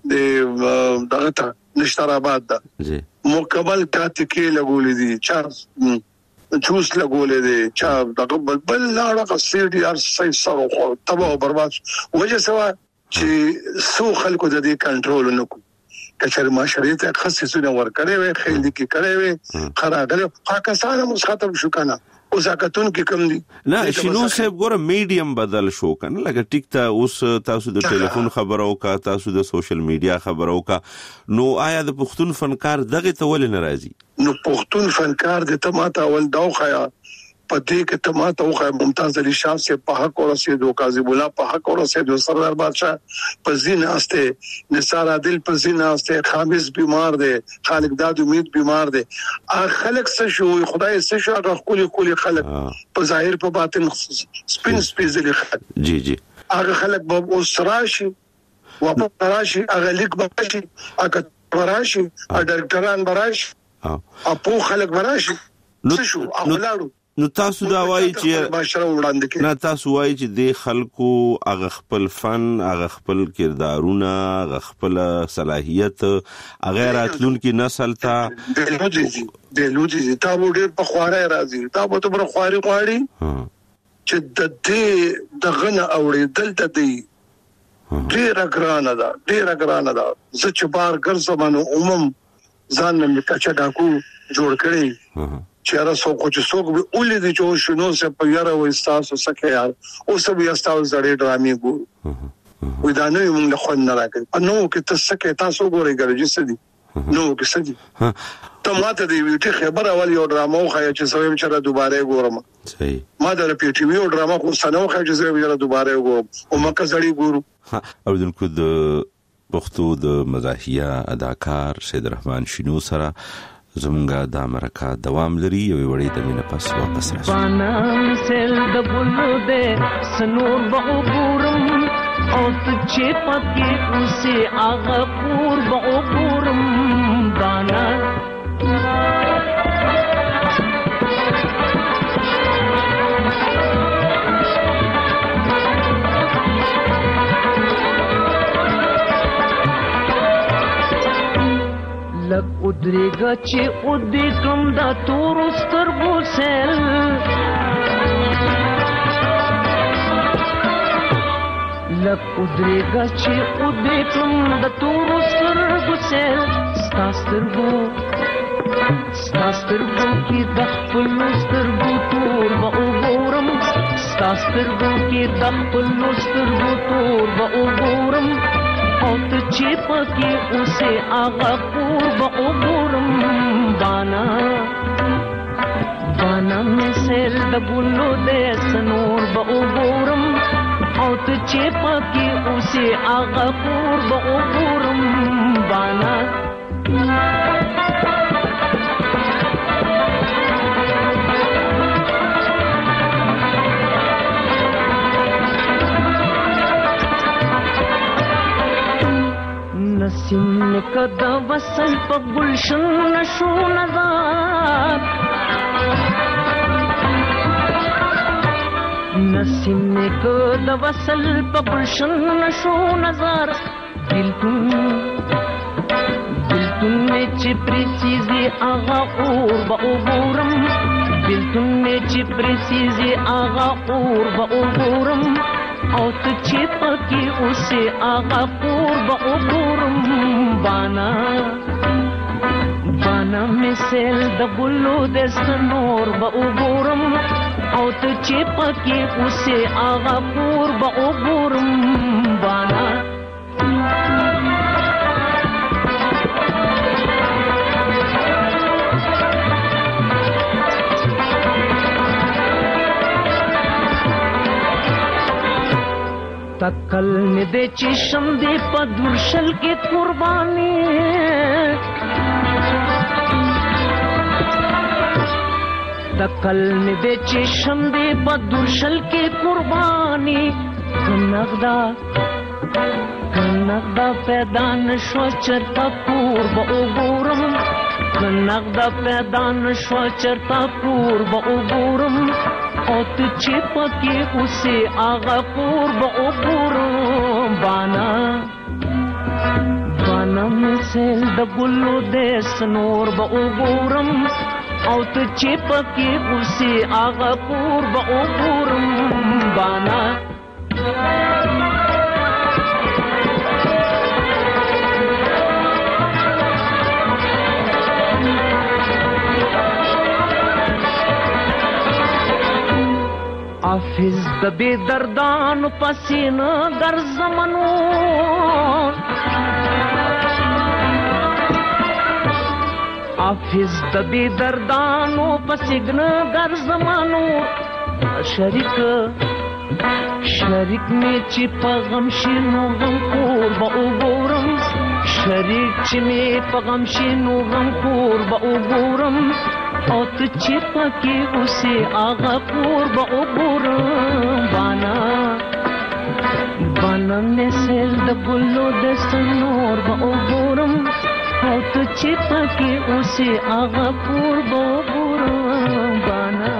د دغه ته نشتر آباد دا جی مکمل کاته کې لګولې دي چا جوس لګولې دي چا دغه بل بل لاړه قصې دي ار سي سره خو تبا او برباد وجه سوا چې سو خلکو د دې کنټرول نکو کچر معاشري ته خصيصونه ور کړې وي خېل دي کې کړې وي خراغله پاکستان مو ختم شو کنه اوس اکتون کې کم دي نه شنو صاحب ګوره میډیم بدل شو کنه لکه ټیک ته اوس تاسو د ټلیفون خبرو کا تاسو د سوشل میډیا خبرو کا نو آیا د پښتون فنکار دغه ته ول ناراضي نو پښتون فنکار د تماته ول دوخیا پدې کې تماته وخه ممتاز علي شاه سے په حق اور رسیدو قاضی بولا په حق اور رسیدو سردار بادشاہ پزین استه نثار عادل پزین استه خامس بیمار دي خالق داد امید بیمار دي خلق څه شو خدای څه شو هغه خولي خولي خلق په ظاهر په باطن سپین سپیزلی خلق جی جی هغه خلق به اوسراشي و په راشي هغه لیک به شي هغه وراشي ډاکټران براشي اپو خلق براشي څه شو اولادو نو تاسو دا وایي چې نه تاسو وایي چې د خلکو هغه خپل فن هغه خپل کردارونه هغه خپل صلاحیت هغه راتلونکي نسل ته د لوجي د لوجي تا وړي په خواره راځي تا به تبر خواري غواړي چې د دې دغه اوري دلته دی ډیر ګرانه ده ډیر ګرانه ده زه چې بار ګرځم نو عموم ځان مې کچا ډاکو جوړ کړی چیرې سو کو چې څوک به اولې دي چې شنو سه په یاره و استاسو سکه یار او سه بیا استاسو زړې ډرامې ګو وې دا نو موږ خو نه راکړ نو کې تاسو سکه تاسو ګورئ ګرځي سدي نو کې سدي ته ماته دی ویټه خبر اول یو ډرامو خو چې سویم چې دوباره ګورم صحیح ما دا په ټي وی ډرامه خو سنو خو چې زه بیا دوباره ګورم او مکه زړې ګورو او دن کو د پښتو د مزاحیه اداکار سید رحمان شینو سره زمونږه د امریکا دوام لري یو وړي د مینه پس واپس راځي پانام سل د بلو دې سنور به ګورم او ته چې پکې اوسې هغه پور به ګورم بانا لک ادریگا چی ادی کم دا تور سترگو سیل لک ادریگا چی ادی کم دا تور سترگو سیل ستا سترگو ستا سترگو کی دخپلو سترگو تور با اگورم ستا سترگو کی دخپلو سترگو تور با اگورم او ته چې پکې اوسې هغه کور به وګورم بانا بانا مې سیل د ګلو دې سنور به وګورم او ته چې پکې اوسې هغه کور به وګورم بانا نسیم کدا وصل په گلشن نشو نظر نسیم کدا وصل په گلشن نشو نظر دلتون دلتون میں چپری چیزی آغا اور با اوگورم دلتون میں چپری چیزی آغا اور با اوگورم او ته چې پکې اوسې هغه کور به وګورم بانا بانا مې سیل د ګلو د سنور به وګورم او ته چې پکې اوسې هغه کور به وګورم بانا تکل می دے چشم دے پدرشل کی قربانی تکل می دے چشم دے پدرشل کی قربانی کنغدا کنغدا پیدا نشو چرتا پور با اوگورم کنغدا پیدا نشو چرتا پور با اوگورم او ته چې پکې اوسې هغه کور به وګورم بانا بانا مې سیل د ګلو د سنور به وګورم او ته چې پکې اوسې هغه کور به وګورم بانا حافظ د بی دردانو پسینه ګرځمنو حافظ د بی دردانو پسینه ګرځمنو شریک شریک می چې په غم شینو غم کور به وګورم شریک چې می په غم شینو غم کور به وګورم او ته چې پکې اوسې هغه کور به وګورم بانا بانا مې سیل د ګلو د سنور به وګورم او ته چې پکې اوسې هغه کور به وګورم بانا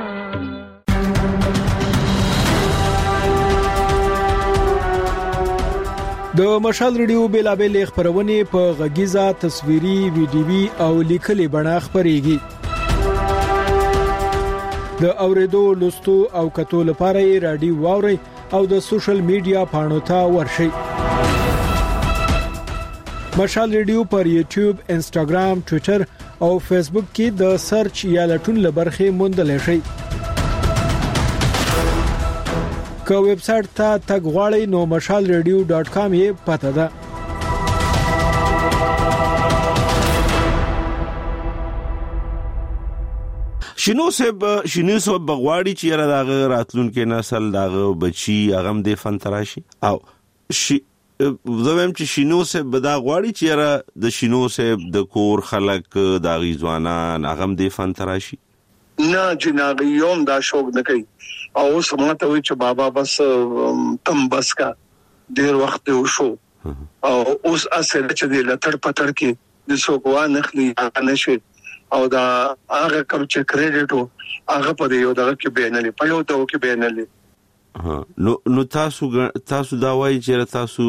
د مشال ریډیو بیلابل خبرونه په غږیزه تصویري ویډیوي او لیکلي بڼه خبريږي د اوریدو لوستو او کتو لپاره رادیو واوري او د سوشل میډیا پاڼو ته ورشي مشال ریډیو پر یوټیوب انسټاګرام ټوئیټر او فیسبوک کې د سرچ یا لټون لبرخه موندل شي که ویب سټ ته تګ غواړئ نو مشال ریډیو ډاٹ کام یې پته ده شنو سب شنو سب بغواړي چې را دغه راتلونکو نسل دغه بچي هغه د فن تراشي او شي زموږ چې شینو سه بدا غواړي چې را د شینو سه د کور خلک د غیزوانان اغم دی فن تراشي نه جناغي یوم دا شوق نه کوي او سمته وي چې بابا بس تم بس کا ډیر وخت وشو او اوس اصل چې د لټړ پټړ کې د سوګوا نخلي نشي او دا هغه کوم چې کریډټو هغه په یو دغه کې بینلې په یو دغه کې بینلې نو نو تاسو تاسو دا وایي چې تاسو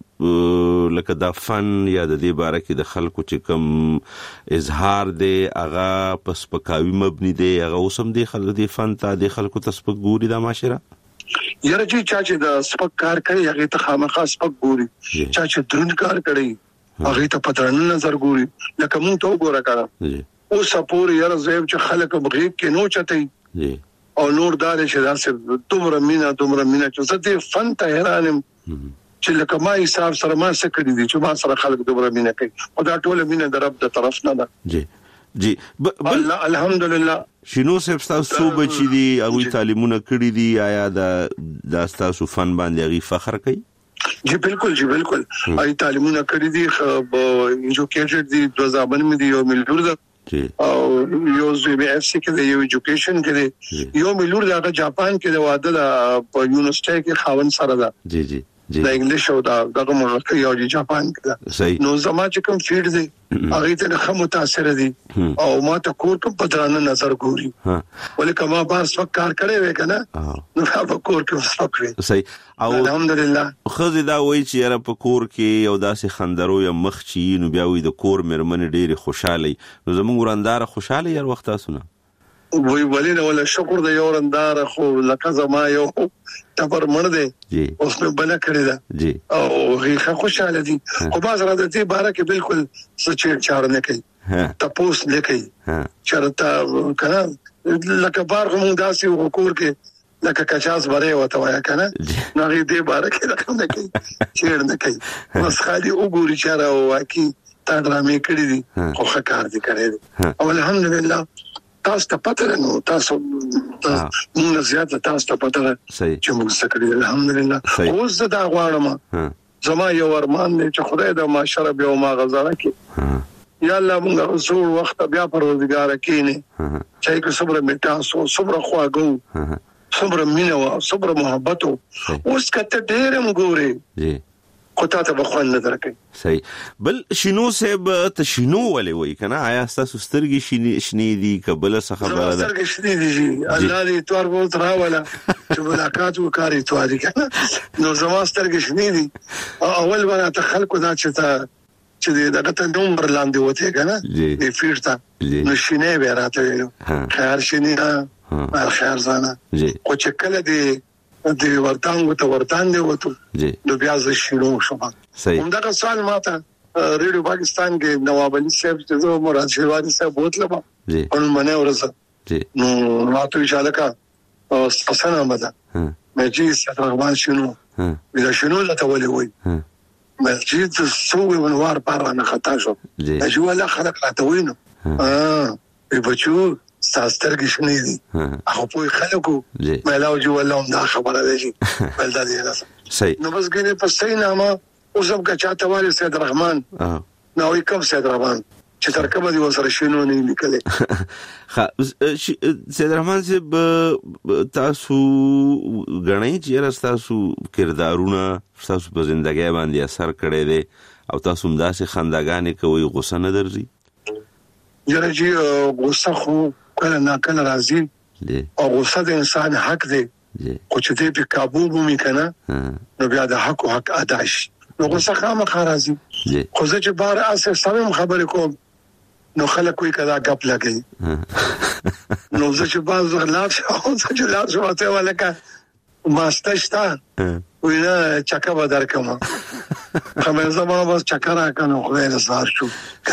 لکه دا فن یا د دې باره کې د خلکو چې کوم اظهار دی هغه پس پکاوي مبني دی هغه اوسم دی خلک دی فن ته د خلکو تسبق ګوري دا معاشره یاره چې چا چې د سپک کار کوي هغه ته خامخا سپک ګوري چا چې درون کار کوي هغه ته پترن نظر ګوري لکه مونږ ته وګوره کړه او سپور یاره زیب چې خلک بغیب کې نو چتای او نور دار چې داسې دومره مینا دومره مینا چې زه دې فن ته حیرانم چې لکه ما حساب سره ما څه کړی دي چې ما سره خلک دومره مینا کوي او دا ټول مینا د رب د طرف نه ده جی جی الله الحمدلله شینو سب تاسو بچی دي او تعلیمونه کړی دي آیا دا د تاسو فن باندې غي فخر کوي جی بالکل جی بالکل ای تعلیمونه کړی دي ایجوکیټډ دي دوه ځابن مې دي یو ملګر ده او یو زی بی اف سی کې د یو ایجوکیشن کې یو ملور د جاپان کې د واده په یونیورسيټي کې خاون سره ده جی جی جی د انګلیش او د دغه ملک یو د جاپان کې نو زما چې کوم فیډ دی هغه ته خه متاثر دي او ما ته کور کوم پدرانه نظر ګوري ولکه ما باز وکړ کړي وې کنه نو هغه کور کې وسوکړي صحیح او الحمدلله خو دا وایي چې را په کور کې یو داسې خندرو یا مخ چی نو بیا وي د کور مرمن ډېری خوشاله نو زموږ وراندار خوشاله یار وخت تاسو نه وی ولینه ولا شکر د یو وراندار خو لکه زما یو تبر مړ دی جی اوس په بل کړی دا جی او هغه خوشاله دي خو باز را د دې باره کې بالکل سچې چار نه کوي تاسو نه کوي چرته کنه لکه بار هم داسې وکور کې لکه کچاس بره وته وای کنه نو دې باره کې راځم نه کوي چیر نه کوي بس خالي وګوري چې راو واکي تا درامې کړی دي خو ښه دي کړی او الحمدلله تاسو ته پته نو تاسو موږ زیاته تاسو ته پته چې موږ سکړي الحمدلله اوس دا غواړم زما یو ارمان دی چې خدای د معاشره به ما غزاره کې یا الله موږ رسول وخت بیا پروردگار کینه چې کو صبر میټا سو صبر خواګو صبر مینه او صبر محبت اوس کته ډېر مګوري جی کوته ته بخون نظر کوي صحیح بل شینو سب ته شینو ولې وای کنه آیا تاسو سترګې شینې شنې دي قبل څه خبره ده سترګې شنې دي الله دې تور وو تر ولا چې ملاقات وکاري تواري کنه نو زما سترګې شنې دي اول ورته ته خلکو دا چې ته چې دغه ته نومبر لاندې وته کنه دې فیرته نو شینې به راته خیر شینې نه خیر زانه او چې کله دې د ورتان ته ورتان دی وته نو بیا ز شینو شوم همدا سوال ماته ریډیو پاکستان کې نواب علي صاحب چې زه مراد شیوانی صاحب بوتله ما ان منه ورسه نو راته اشاره کا او ستاسو مده مې چې ستاسو شنو بیا شنو لته ولي وای مې چې څو ونوار پاره خطا شو چې ولا خلق راته وینو اه په بچو ستاسو شنې دي هغه په خلکو ملاو جو الله دا خبره ده بل دا دی صحیح نو بس ګنې په صحیح نامه اوس هم کچاته وایي سید رحمان نو یې کوم سید رحمان چې ترکبه دی وسره شنو نه لیکلې ها سید رحمان صاحب تاسو غنئ چې تاسو کردارونه تاسو په ژوندۍ باندې اثر کړی دی او تاسو هم داسې خنداګانې کوي غوسه نه درځي یره جی غوسه خو کله نه کله راځي او غوسه د انسان حق دی خو چې دې په قابو ومي کنه نو بیا د حق او حق ادا شي نو غوسه خامخا راځي خو زه چې بار اسه سم خبرې کوم نو خلک کوئی کدا غپ لګي نو زه چې باز غلاف او زه چې لاس واته ولکه ماستشتا وینا چکه بدر کما خبر زما بس چکر راکنه خو یې زار شو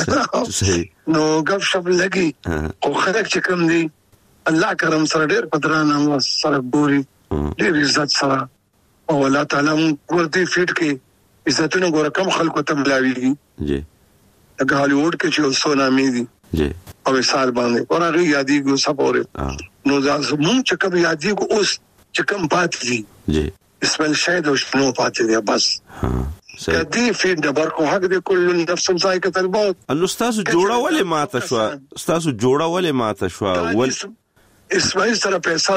نو غف شپ لګي او خلک چې کوم دي الله کرم سره ډېر پدرانه سره ګوري ډېر عزت سره او الله تعالی موږ ورته فیټ کې عزتونه ګور کم خلکو ته ملاويږي جی د هالیوډ کې چې سونامي دي جی او مثال باندې اور هغه یادي ګو سپوره نو ځکه موږ چې کوم یادي ګو اوس چې کوم پاتې دي جی اسمل شاید او شنو پاتې دي بس کدی فی دبر کو حق دې کل نفس ذائقه الموت. نو تاسو جوړولې ماته شو تاسو جوړولې ماته شو ول اسماعیل سره پیسې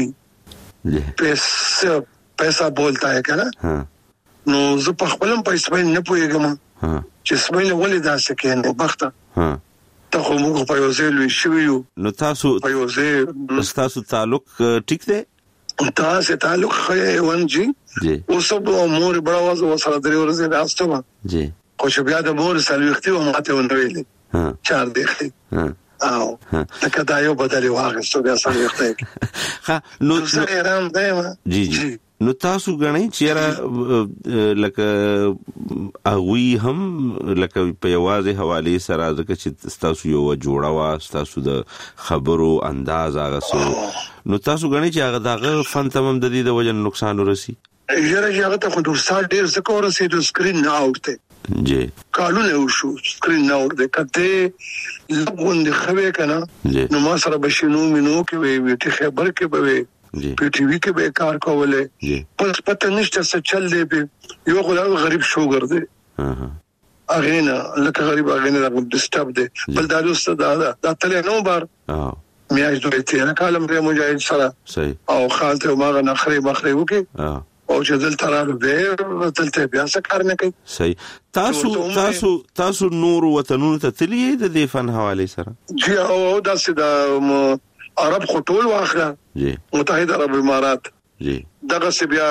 راغی پیسې پیسې بولتا ہے کنه نو زه په خپلم په اسماعیل نه پوهیږم چې اسماعیل ولې داسې کینې بخته ته خو موږ په یو ځای لوي شو نو تاسو په یو ځای تاسو تعلق ټیک دی تاسو تعلق خې ون جی اوس په مور بڑا واز وسره درې ورځې راستم جی خو چې بیا د مور سره وختي و ماته ونویلې چار دقیقې او لکه دا یو بدلی واغستو بیا سره وختي ها نو زه حیران دیم جی جی نو تاسو غنئ چیرې لکه اوی هم لکه په یوازې حواله سره ځکه چې تاسو یو جوړا وا تاسو د خبرو انداز هغه سو نو تاسو غنئ چې هغه دغه فن تمام د دې د وجه نقصان ورسي یره هغه ته خو د سال ډیر څه کور سي د سکرین نه اوټه جی کالونه وشو سکرین نه اوټه کته لګون د خوي کنه نو ما سره بشینو مينو کې وی وی خبر کې به په ټي وي کې به کار کوله پس پته نشته څه چل دی به یو خدای غریب شو ګرځي ها اغینا لکه غریب اغینا د ډسټرب دی بل دا دوست دا دا تل نو بار اه میاج دوی ته نه کالم ری مجاهد سره صحیح او خالته ما غ نخري مخري وکي اه او چې دل ترانه به دلته بیا څه کار نه کوي صحیح تاسو تاسو تاسو نور وطنونو ته تللی د دې فن حواله سره جی او دا سده عرب خطول واخره جی متحده عرب امارات جی دغه سی بیا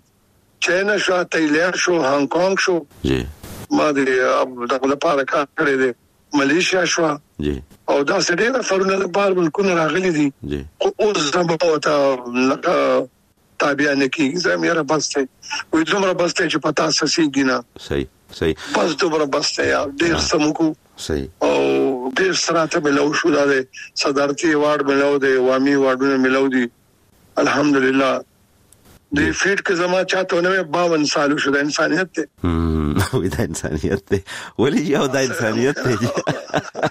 چاینا شو تایلند شو هانګ کانګ شو جی ما دې دغه لپاره کار کړی دی ملیشیا شو جی او دا څه ډیره فرونه لپاره بالکل راغلي دي جی اوس زموږ ته لکه تابع نه کیږي زموږ را بسته وې دومره بسته چې پتا سسيږي نه صحیح صحیح بس دومره بسته یا ډیر سمکو صحیح او ډیر سراته ملو شو دا صدارتي وارد ملو دی وامي واردونه ملو دي الحمدلله د فیټ کې زما چاته نو باون سال شو د انسانيت ته هم وې د انسانيت ته ولې یو د انسانيت ته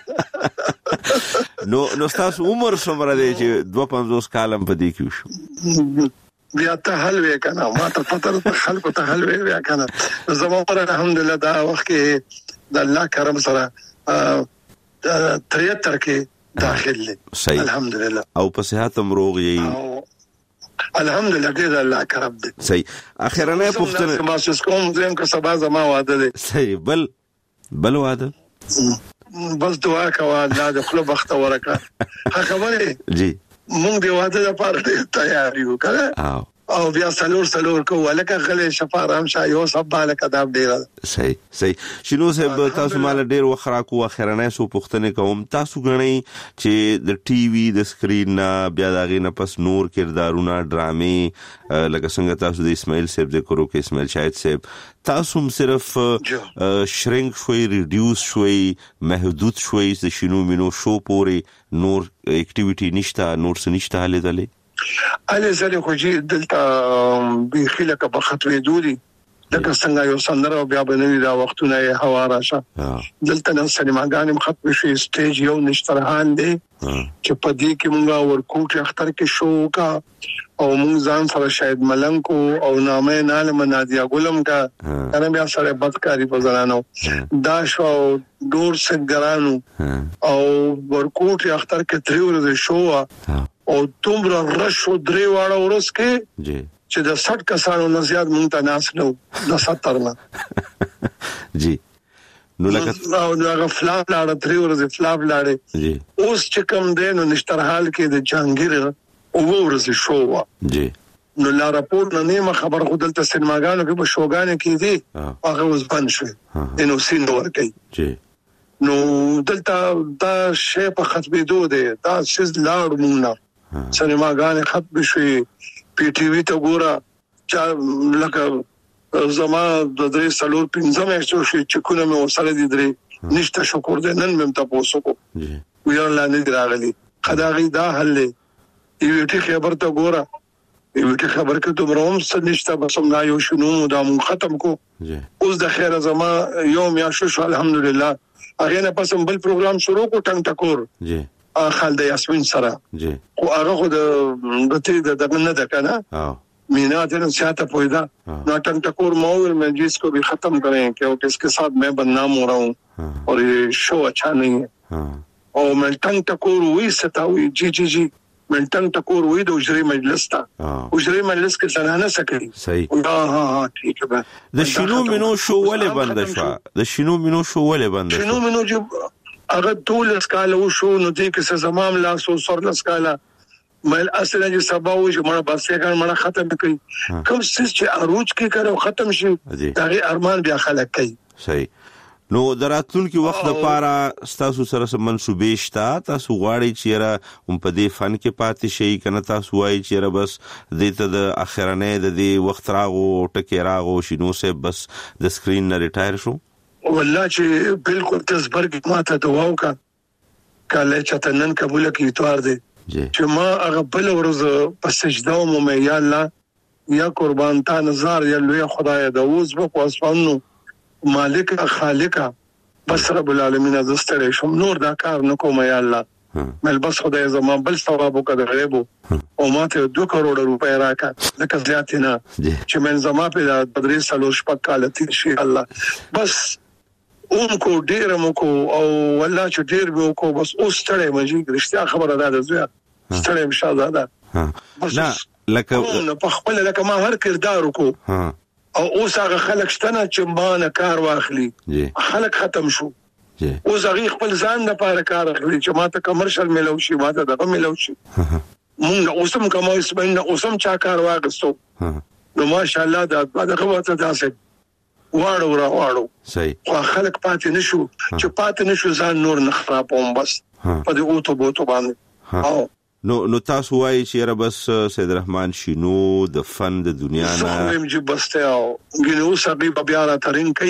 نو نو تاسو عمر څومره دی چې دوه پنځوس کالم په دې کې شو بیا ته حل وکنه ما ته پته ته خلکو ته حل وکنه زما پر الحمدلله دا وخت کې د الله کرم سره تریتر کې داخل دي الحمدلله او په صحت امروغ یې الحمدلله دې الله کرم دي صحیح اخرنه پختنه ما څه کوم زم که سبا زما واده دي صحیح بل بل واده بس دعا کوه الله د خپل بخت ورکه خبره جی مونږ دی واده لپاره تیار یو کړه او بیا سلور سلور کو ولکه غلې شفارام شای او سب بالکه دا ډیر صحیح صحیح شنو صاحب تاسو مال ډیر وخرا کو اخرنه سو پختنه کوم تاسو غنئ چې د ټي وي د سکرین بیا داغه نه پس نور کردارونه ډرامې لکه څنګه تاسو د اسماعیل صاحب ذکر وکړ اسماعیل شاهد صاحب تاسو صرف شرینک شوي ریډیوس شوي محدود شوي د شنو مينو شو پوري نور اکټیویټي نشته نور څه نشته لیدلې علي زله خو جی دلته به خلک په خطوې دودي لکه څنګه یو سندره بیا بنوي دا وختونه هوا راشه دلته نو سینماګانې ختم شي سټیج یو نشترهان دي چې په دې کې مونږه ورکوټ اختر کې شو کا او مونږ ځان سره شاید ملنګ کو او نامه نال منادیا ګلم کا کنه بیا سره بدکاری په ځانو دا شو ډور سګرانو او ورکوټ اختر کې تریور دي شو او تومره رشو درې واړه ورس کې جی چې د سټ کسانو نه زیات مونږ ته ناس نو د ستر نه جی نو لکه نو هغه فلاپ لاړه درې ورځې فلاپ لاړه جی اوس چې کوم دین نو نشتر حال کې د جهانگیر او ورځې شو جی نو لا راپور نه نیمه خبر خو دلته سینماګانو کې په شوګانې کې دي هغه اوس بند شو نو سین ورکي جی نو دلته دا شی په ختمېدو دی دا شز لاړ مونږ نه سینماګانې ختم شوي پی ټي وي ته ګوره چا لکه زما د درې سلور پنځه میاشتو شي چې کومه مې وسره دي درې نشته شکر دې نن مې تاسو کو ویل لا نه راغلي خدای دا حل یو ټی خبر ته ګوره یو ټی خبر کې ته بروم څه نشته بس موږ یو شنو دا مون ختم کو اوس د خیر زما یوم یا شو الحمدلله هغه نه پسم بل پروګرام شروع کو ټنګ ټکور جی خالد یاسمین سره جی خو هغه خو د دته د دغه نه ده کنه मीना दिन सियाता पोइदा नाटक टकोर मौल में जिसको भी खत्म करें क्योंकि इसके साथ मैं बदनाम हो रहा हूँ और ये शो अच्छा नहीं है। और मैं टंग टकोर हुई सता हुई जी जी जी मैं टंग टकोर हुई तो उजरे मजलिस था, उजरे मजलिस के चला ना सके। सही। हाँ हाँ हाँ ठीक है। द शिनो मिनो शो वाले बंद शवा द शिनो मिनो शो वाले बंद शिनो मिनो जो अगर दो लस्काला वो शो न दे किसे जमाम ला सो सर लस्काला मैं असला जो सबाऊ जो हमारा बस के कारण हमारा खत्म कई कम सिर्फ जो अरूज के करो खत्म शो ताकि अरमान भी खलक कई। सही। نو دراتون کې وخت لپاره تاسو سره سم منسوبې شته تاسو غواړئ چې را هم په دې فن کې پاتې شئ کنه تاسو وایي چې را بس دې ته د اخرنه د دې وخت راغو ټکی راغو شنو سه بس د سکرین نه ریټایر شو؟ والله چې بالکل تصبر کې ماته دعا وکړه کله چې تنن قبول کی اتوار دې چې ما هغه بل ورځ په سجده مو مې یا الله یا قربان تا نظر یا لوی خدای د اوس په اسمانو مالک خالق بس رب العالمین زستړې شم نور دا کار نکوم یا الله مل بس خدای زما بل ثواب وکړه غیبو او ماته دوه کروڑ روپے راکړه لکه زیاتینا چې من زما په بدري سلو شپک کال تیر شي الله بس اون کو ډیر مو کو او والله چې ډیر به کو بس اوس ستړې مې رښتیا خبره ده زویا ستړې مشاهده لا لکه په خپل لکه ما هر کردار کو او اوس هغه خلک شتنه چې مانه کار واخلي خلک ختم شو اوس هغه خپل ځان د پاره کار اخلي چې ماته کمرشل ملو شي ماته دغه ملو شي مونږ اوسم کومه اسمنه اوسم چا کار واغستو نو ماشاءالله دا دغه وته داسې واړو را واړو صحیح خو خلک پاتې نشو چې پاتې نشو ځان نور نه خرابوم بس په دې اوټو بوټو باندې او نو نو تاسو وایي چې را بس سید رحمان شینو د فن د دنیا نه زموږ چې بسته او ګینو سبي بیا را ترين کوي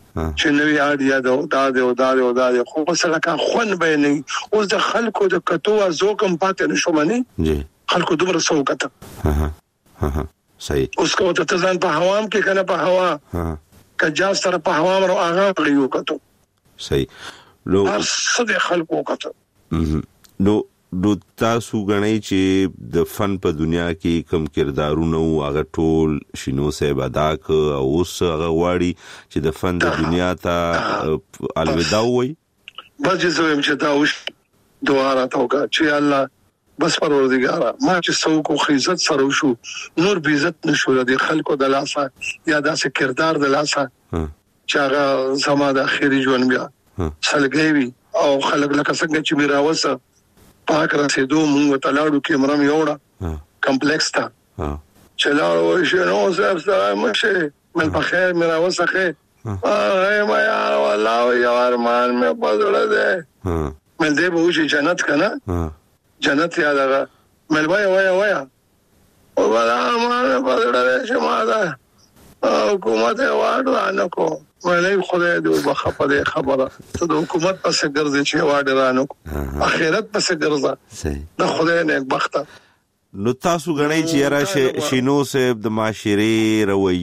چې نوې اړیا دا دا دا دا دا خو سره کا خون به نه اوس د خلکو د کتو ازوکم پاتې نشو مني جی خلکو دومره سوکته ها ها صحیح اوس کو ته ځان په هوام کې کنه په هوا ها کجا سره په هوام رو هغه غلیو کتو صحیح لو صد خلکو کتو نو نو تاسو غنئ چې د فن په دنیا کې کم کردارونه او هغه ټول شینو صاحب ادا ک او اوس هغه واړي چې د فن د دنیا ته الوداع وي بس زویم چې دا وش دعا راته چې الله بس پروردگار ما چې سو کو خیزت سره شو نور به عزت نشو د خلکو د لاسه یا داسې کردار د لاسه چې هغه زما د اخیری ژوند بیا سلګي وي او خلک لکه څنګه چې میرا وسه پاک رسیدو مونږ ته لاړو کې مرام یوړه کمپلیکس تا چلاو شنو صاحب سره مشه مل په خیر میرا وسخه اے ما یار والله یو ارمان مې پزړه ده مل دې به وشي جنت کنه جنت یاد هغه مل وای وای وای او ولا ما پزړه ده چې ما ده حکومت واړه نه کو ولې خدای دې بخپه خبره ته د حکومت پس ګرځي چې واړه رانو اخرت پس ګرځا صحیح د خدای نه بخته نو تاسو غنئ چې را شینو صاحب د معاشري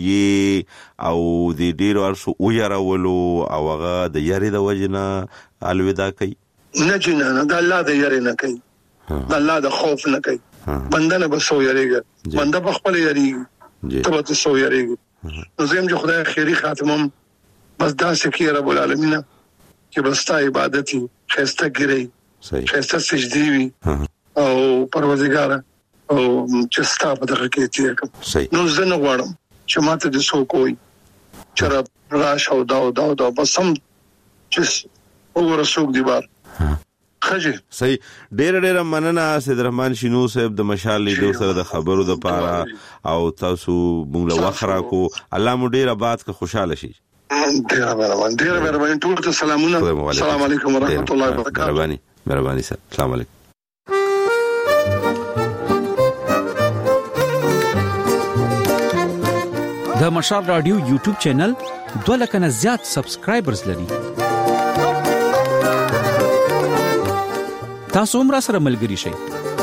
رویه او د ډیرو ارسو او یارولو او هغه د یاري د وجنه الوداع کوي نه جنانه د الله د یاري نه کوي د الله د خوف نه کوي بندنه بسو یریږي بنده په خپل یریږي ته به سو یریږي نو زم چې خدای خیری خاتمم بس دا سکی رب العالمین چې بستا عبادتي خسته ګری خسته سجدي وي او پروردگار او چې ستا په دغه کې تیر نو زنه غواړم چې ماته د سو کوی چې رب راش او دا دا دا بس هم چې وګوره څوک دی بار خجه صحیح ډېر ډېر مننه سید رحمان شینو صاحب د مشال لیدو سره د خبرو د پاره او تاسو مونږ له وخرا کو الله مو ډېر آباد که خوشاله شي ډېر مهربان ډېر مهربان ټول ته سلامونه السلام علیکم ورحمت الله وبرکاته مهرباني مهرباني سره السلام علیکم د مشال رادیو یوټیوب چینل دوه لک نه زیات سبسکرایبرز لري تاسو هم را سره ملګری شئ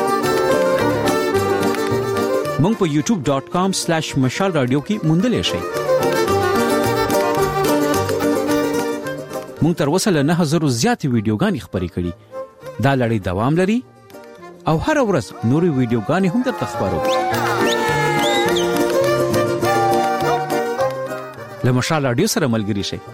مونږ په یوټیوب ډاٹ کام سلیش مشال رادیو کې موندلې شئ مونږ تر اوسه له نه هزار زیات ویډیوګانې خبرې کړې دا لړۍ دوام لري او هر ورځ نورې ویډیوګانې هم درته خبرو له مشال رادیو سره ملګري شئ.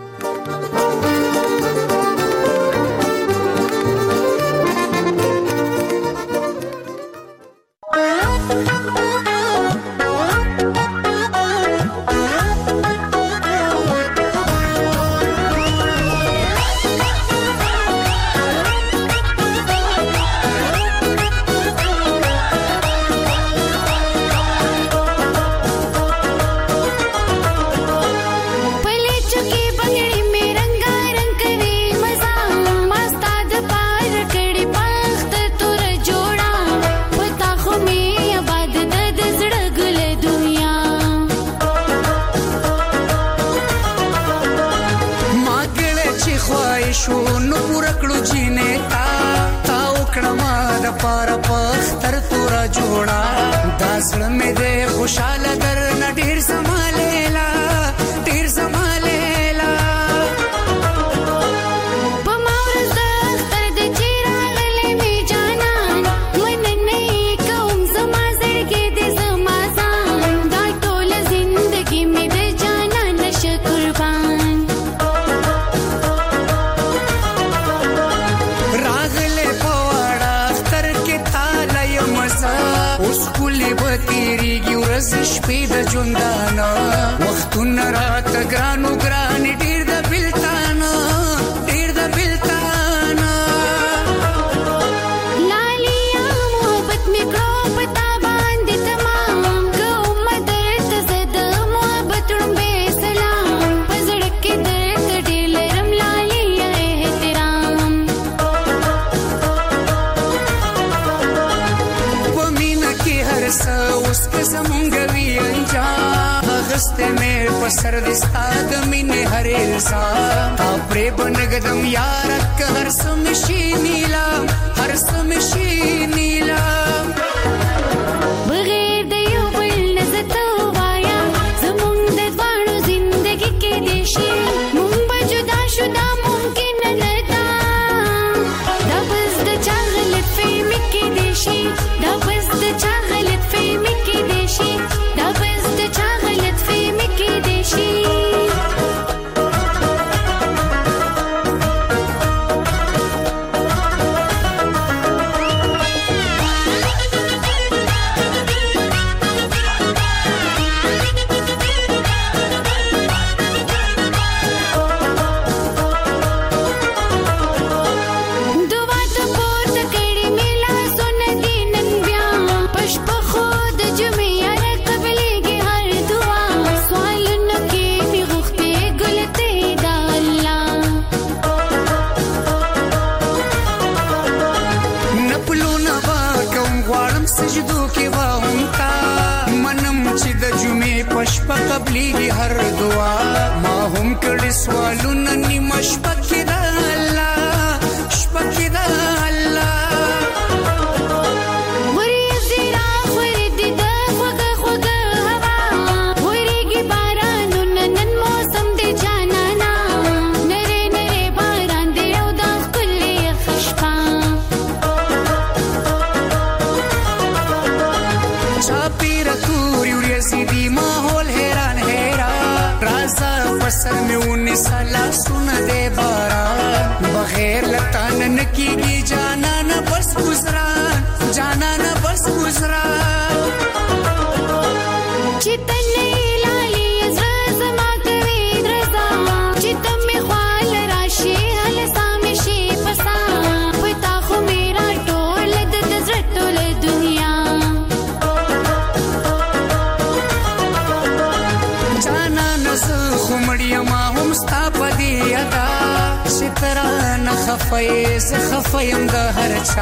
خفایز خفایم د هر چا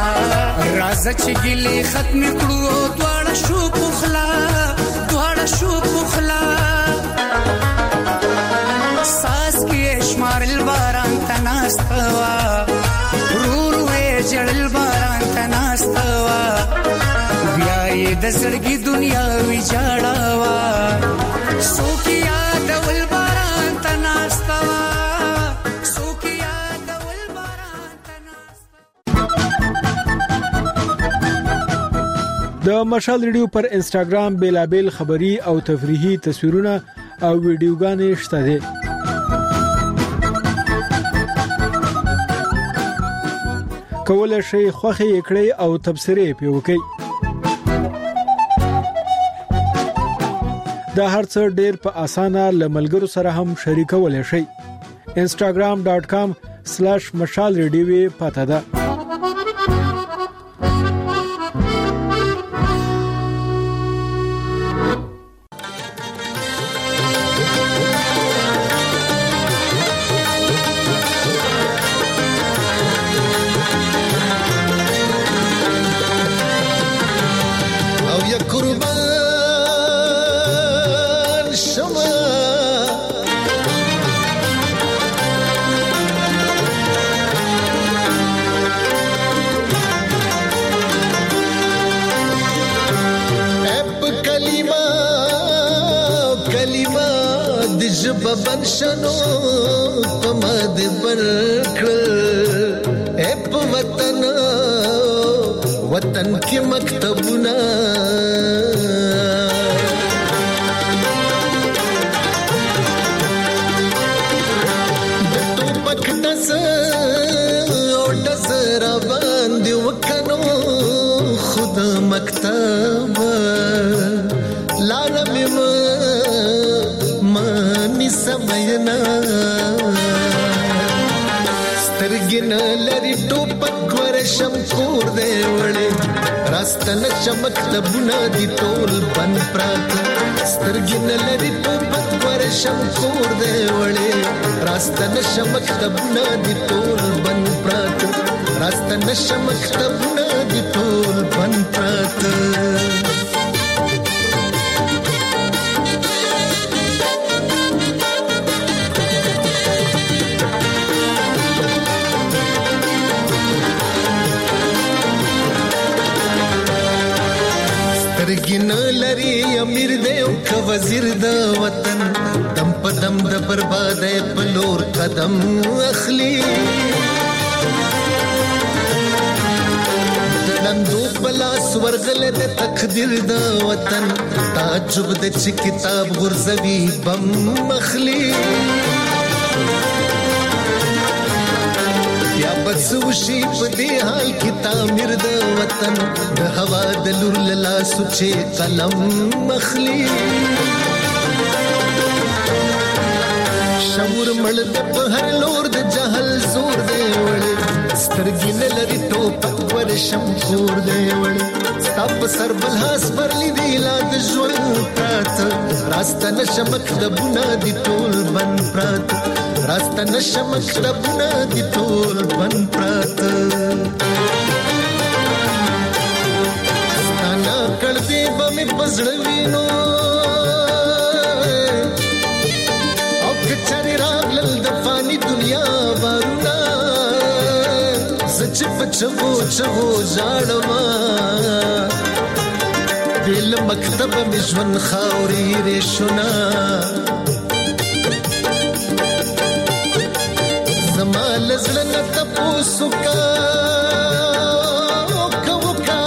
راز چې ګلی ختم کړو دواړه شو پخلا دواړه شو پخلا ساس کې شمار الباران تناستوا رور وې جړل باران تناستوا بیا یې د زړګي دنیا وی جاړوا سوکیا دول باران تناستوا د مشال ریډیو پر انستګرام بیلابل خبری او تفریحي تصویرونه او ویډیوګانې شته دي. کولای شئ خوښي کړئ او تبصرې پې وکړئ. دا هرڅه ډېر په اسانه لملګرو سره هم شریکولای شئ. instagram dot com slash مشال ریډیو پته ده. بنشنو پمد برکل اپ وطن وطن کی مکتبنا دتو پکدس او دزر باندې وکنو خود مکتب لارم سمينا سترګنا لري ټوپک ورشم کور دی وړي راستن چمک دبنا دي ټول بن پرات سترګنا لري ټوپک ورشم کور دی وړي راستن چمک دبنا دي ټول بن پرات راستن چمک دبنا دي ټول بن پرات سترګین لري امیر دی او ک وزیر د وطن دم په دم د برباد په لور قدم اخلي دندو پلاس ورغل د تقدیر د وطن تعجب د چې کتاب غرزوي بم مخلي یا بس وشي په دې حال کې تعمیر د وطن د هوا د لور لا سوچې قلم مخلي شعور مړ د په هر لور د جهل زور دی وړي سترګې نه لري ټوپک ورشم کور دی وړي ستاپ سر بلحاس پرلی دی لا د ژوند پرات راسته نشمک د بنا دی ټول بن پرات راسته نشمک د بنا دی ټول بن پرات ستانا کړ دی بمې پزړوینو او کچري راغلل د فانی دنیا ورونا سچ پچو چو ځاړما دل مکتب مشون خاوري رشنا زمال زلن تپوسو کا وکا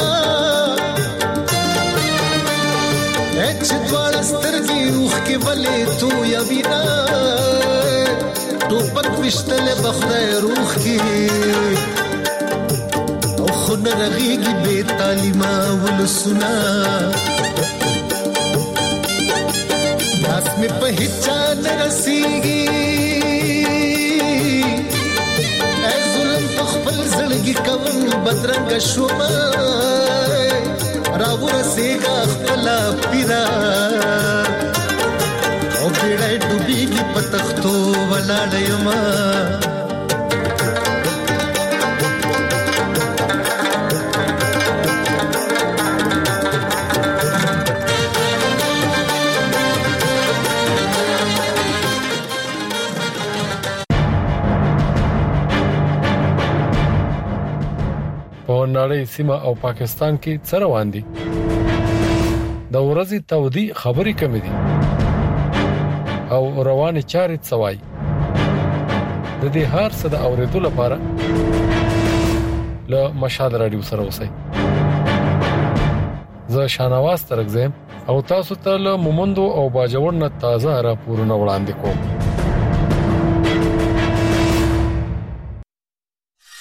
اچ دوال سترګي روح کې ولې تو یا وینا ټوپک وشتل بخدای روح کې خون رغیگی بے تعلیمہ ولسنا ناس میں پہچان رسیگی اے ظلم تخفل زلگی کون بدرنگ شوما راو رسیگا اخفلا پیرا او بیڑای ڈوبیگی پتختو ولا لیما نړۍ سیمه او پاکستان کې څه روان دي د ورځې تودي خبري کمې دي او رواني چارې څوای د دې هر څه د اوریدو لپاره له مشال رادیو سره اوسئ زه شانواز ترګزم او تاسو ته له مومندو او باجوړ نه تازه راپورونه وړاندې کوم.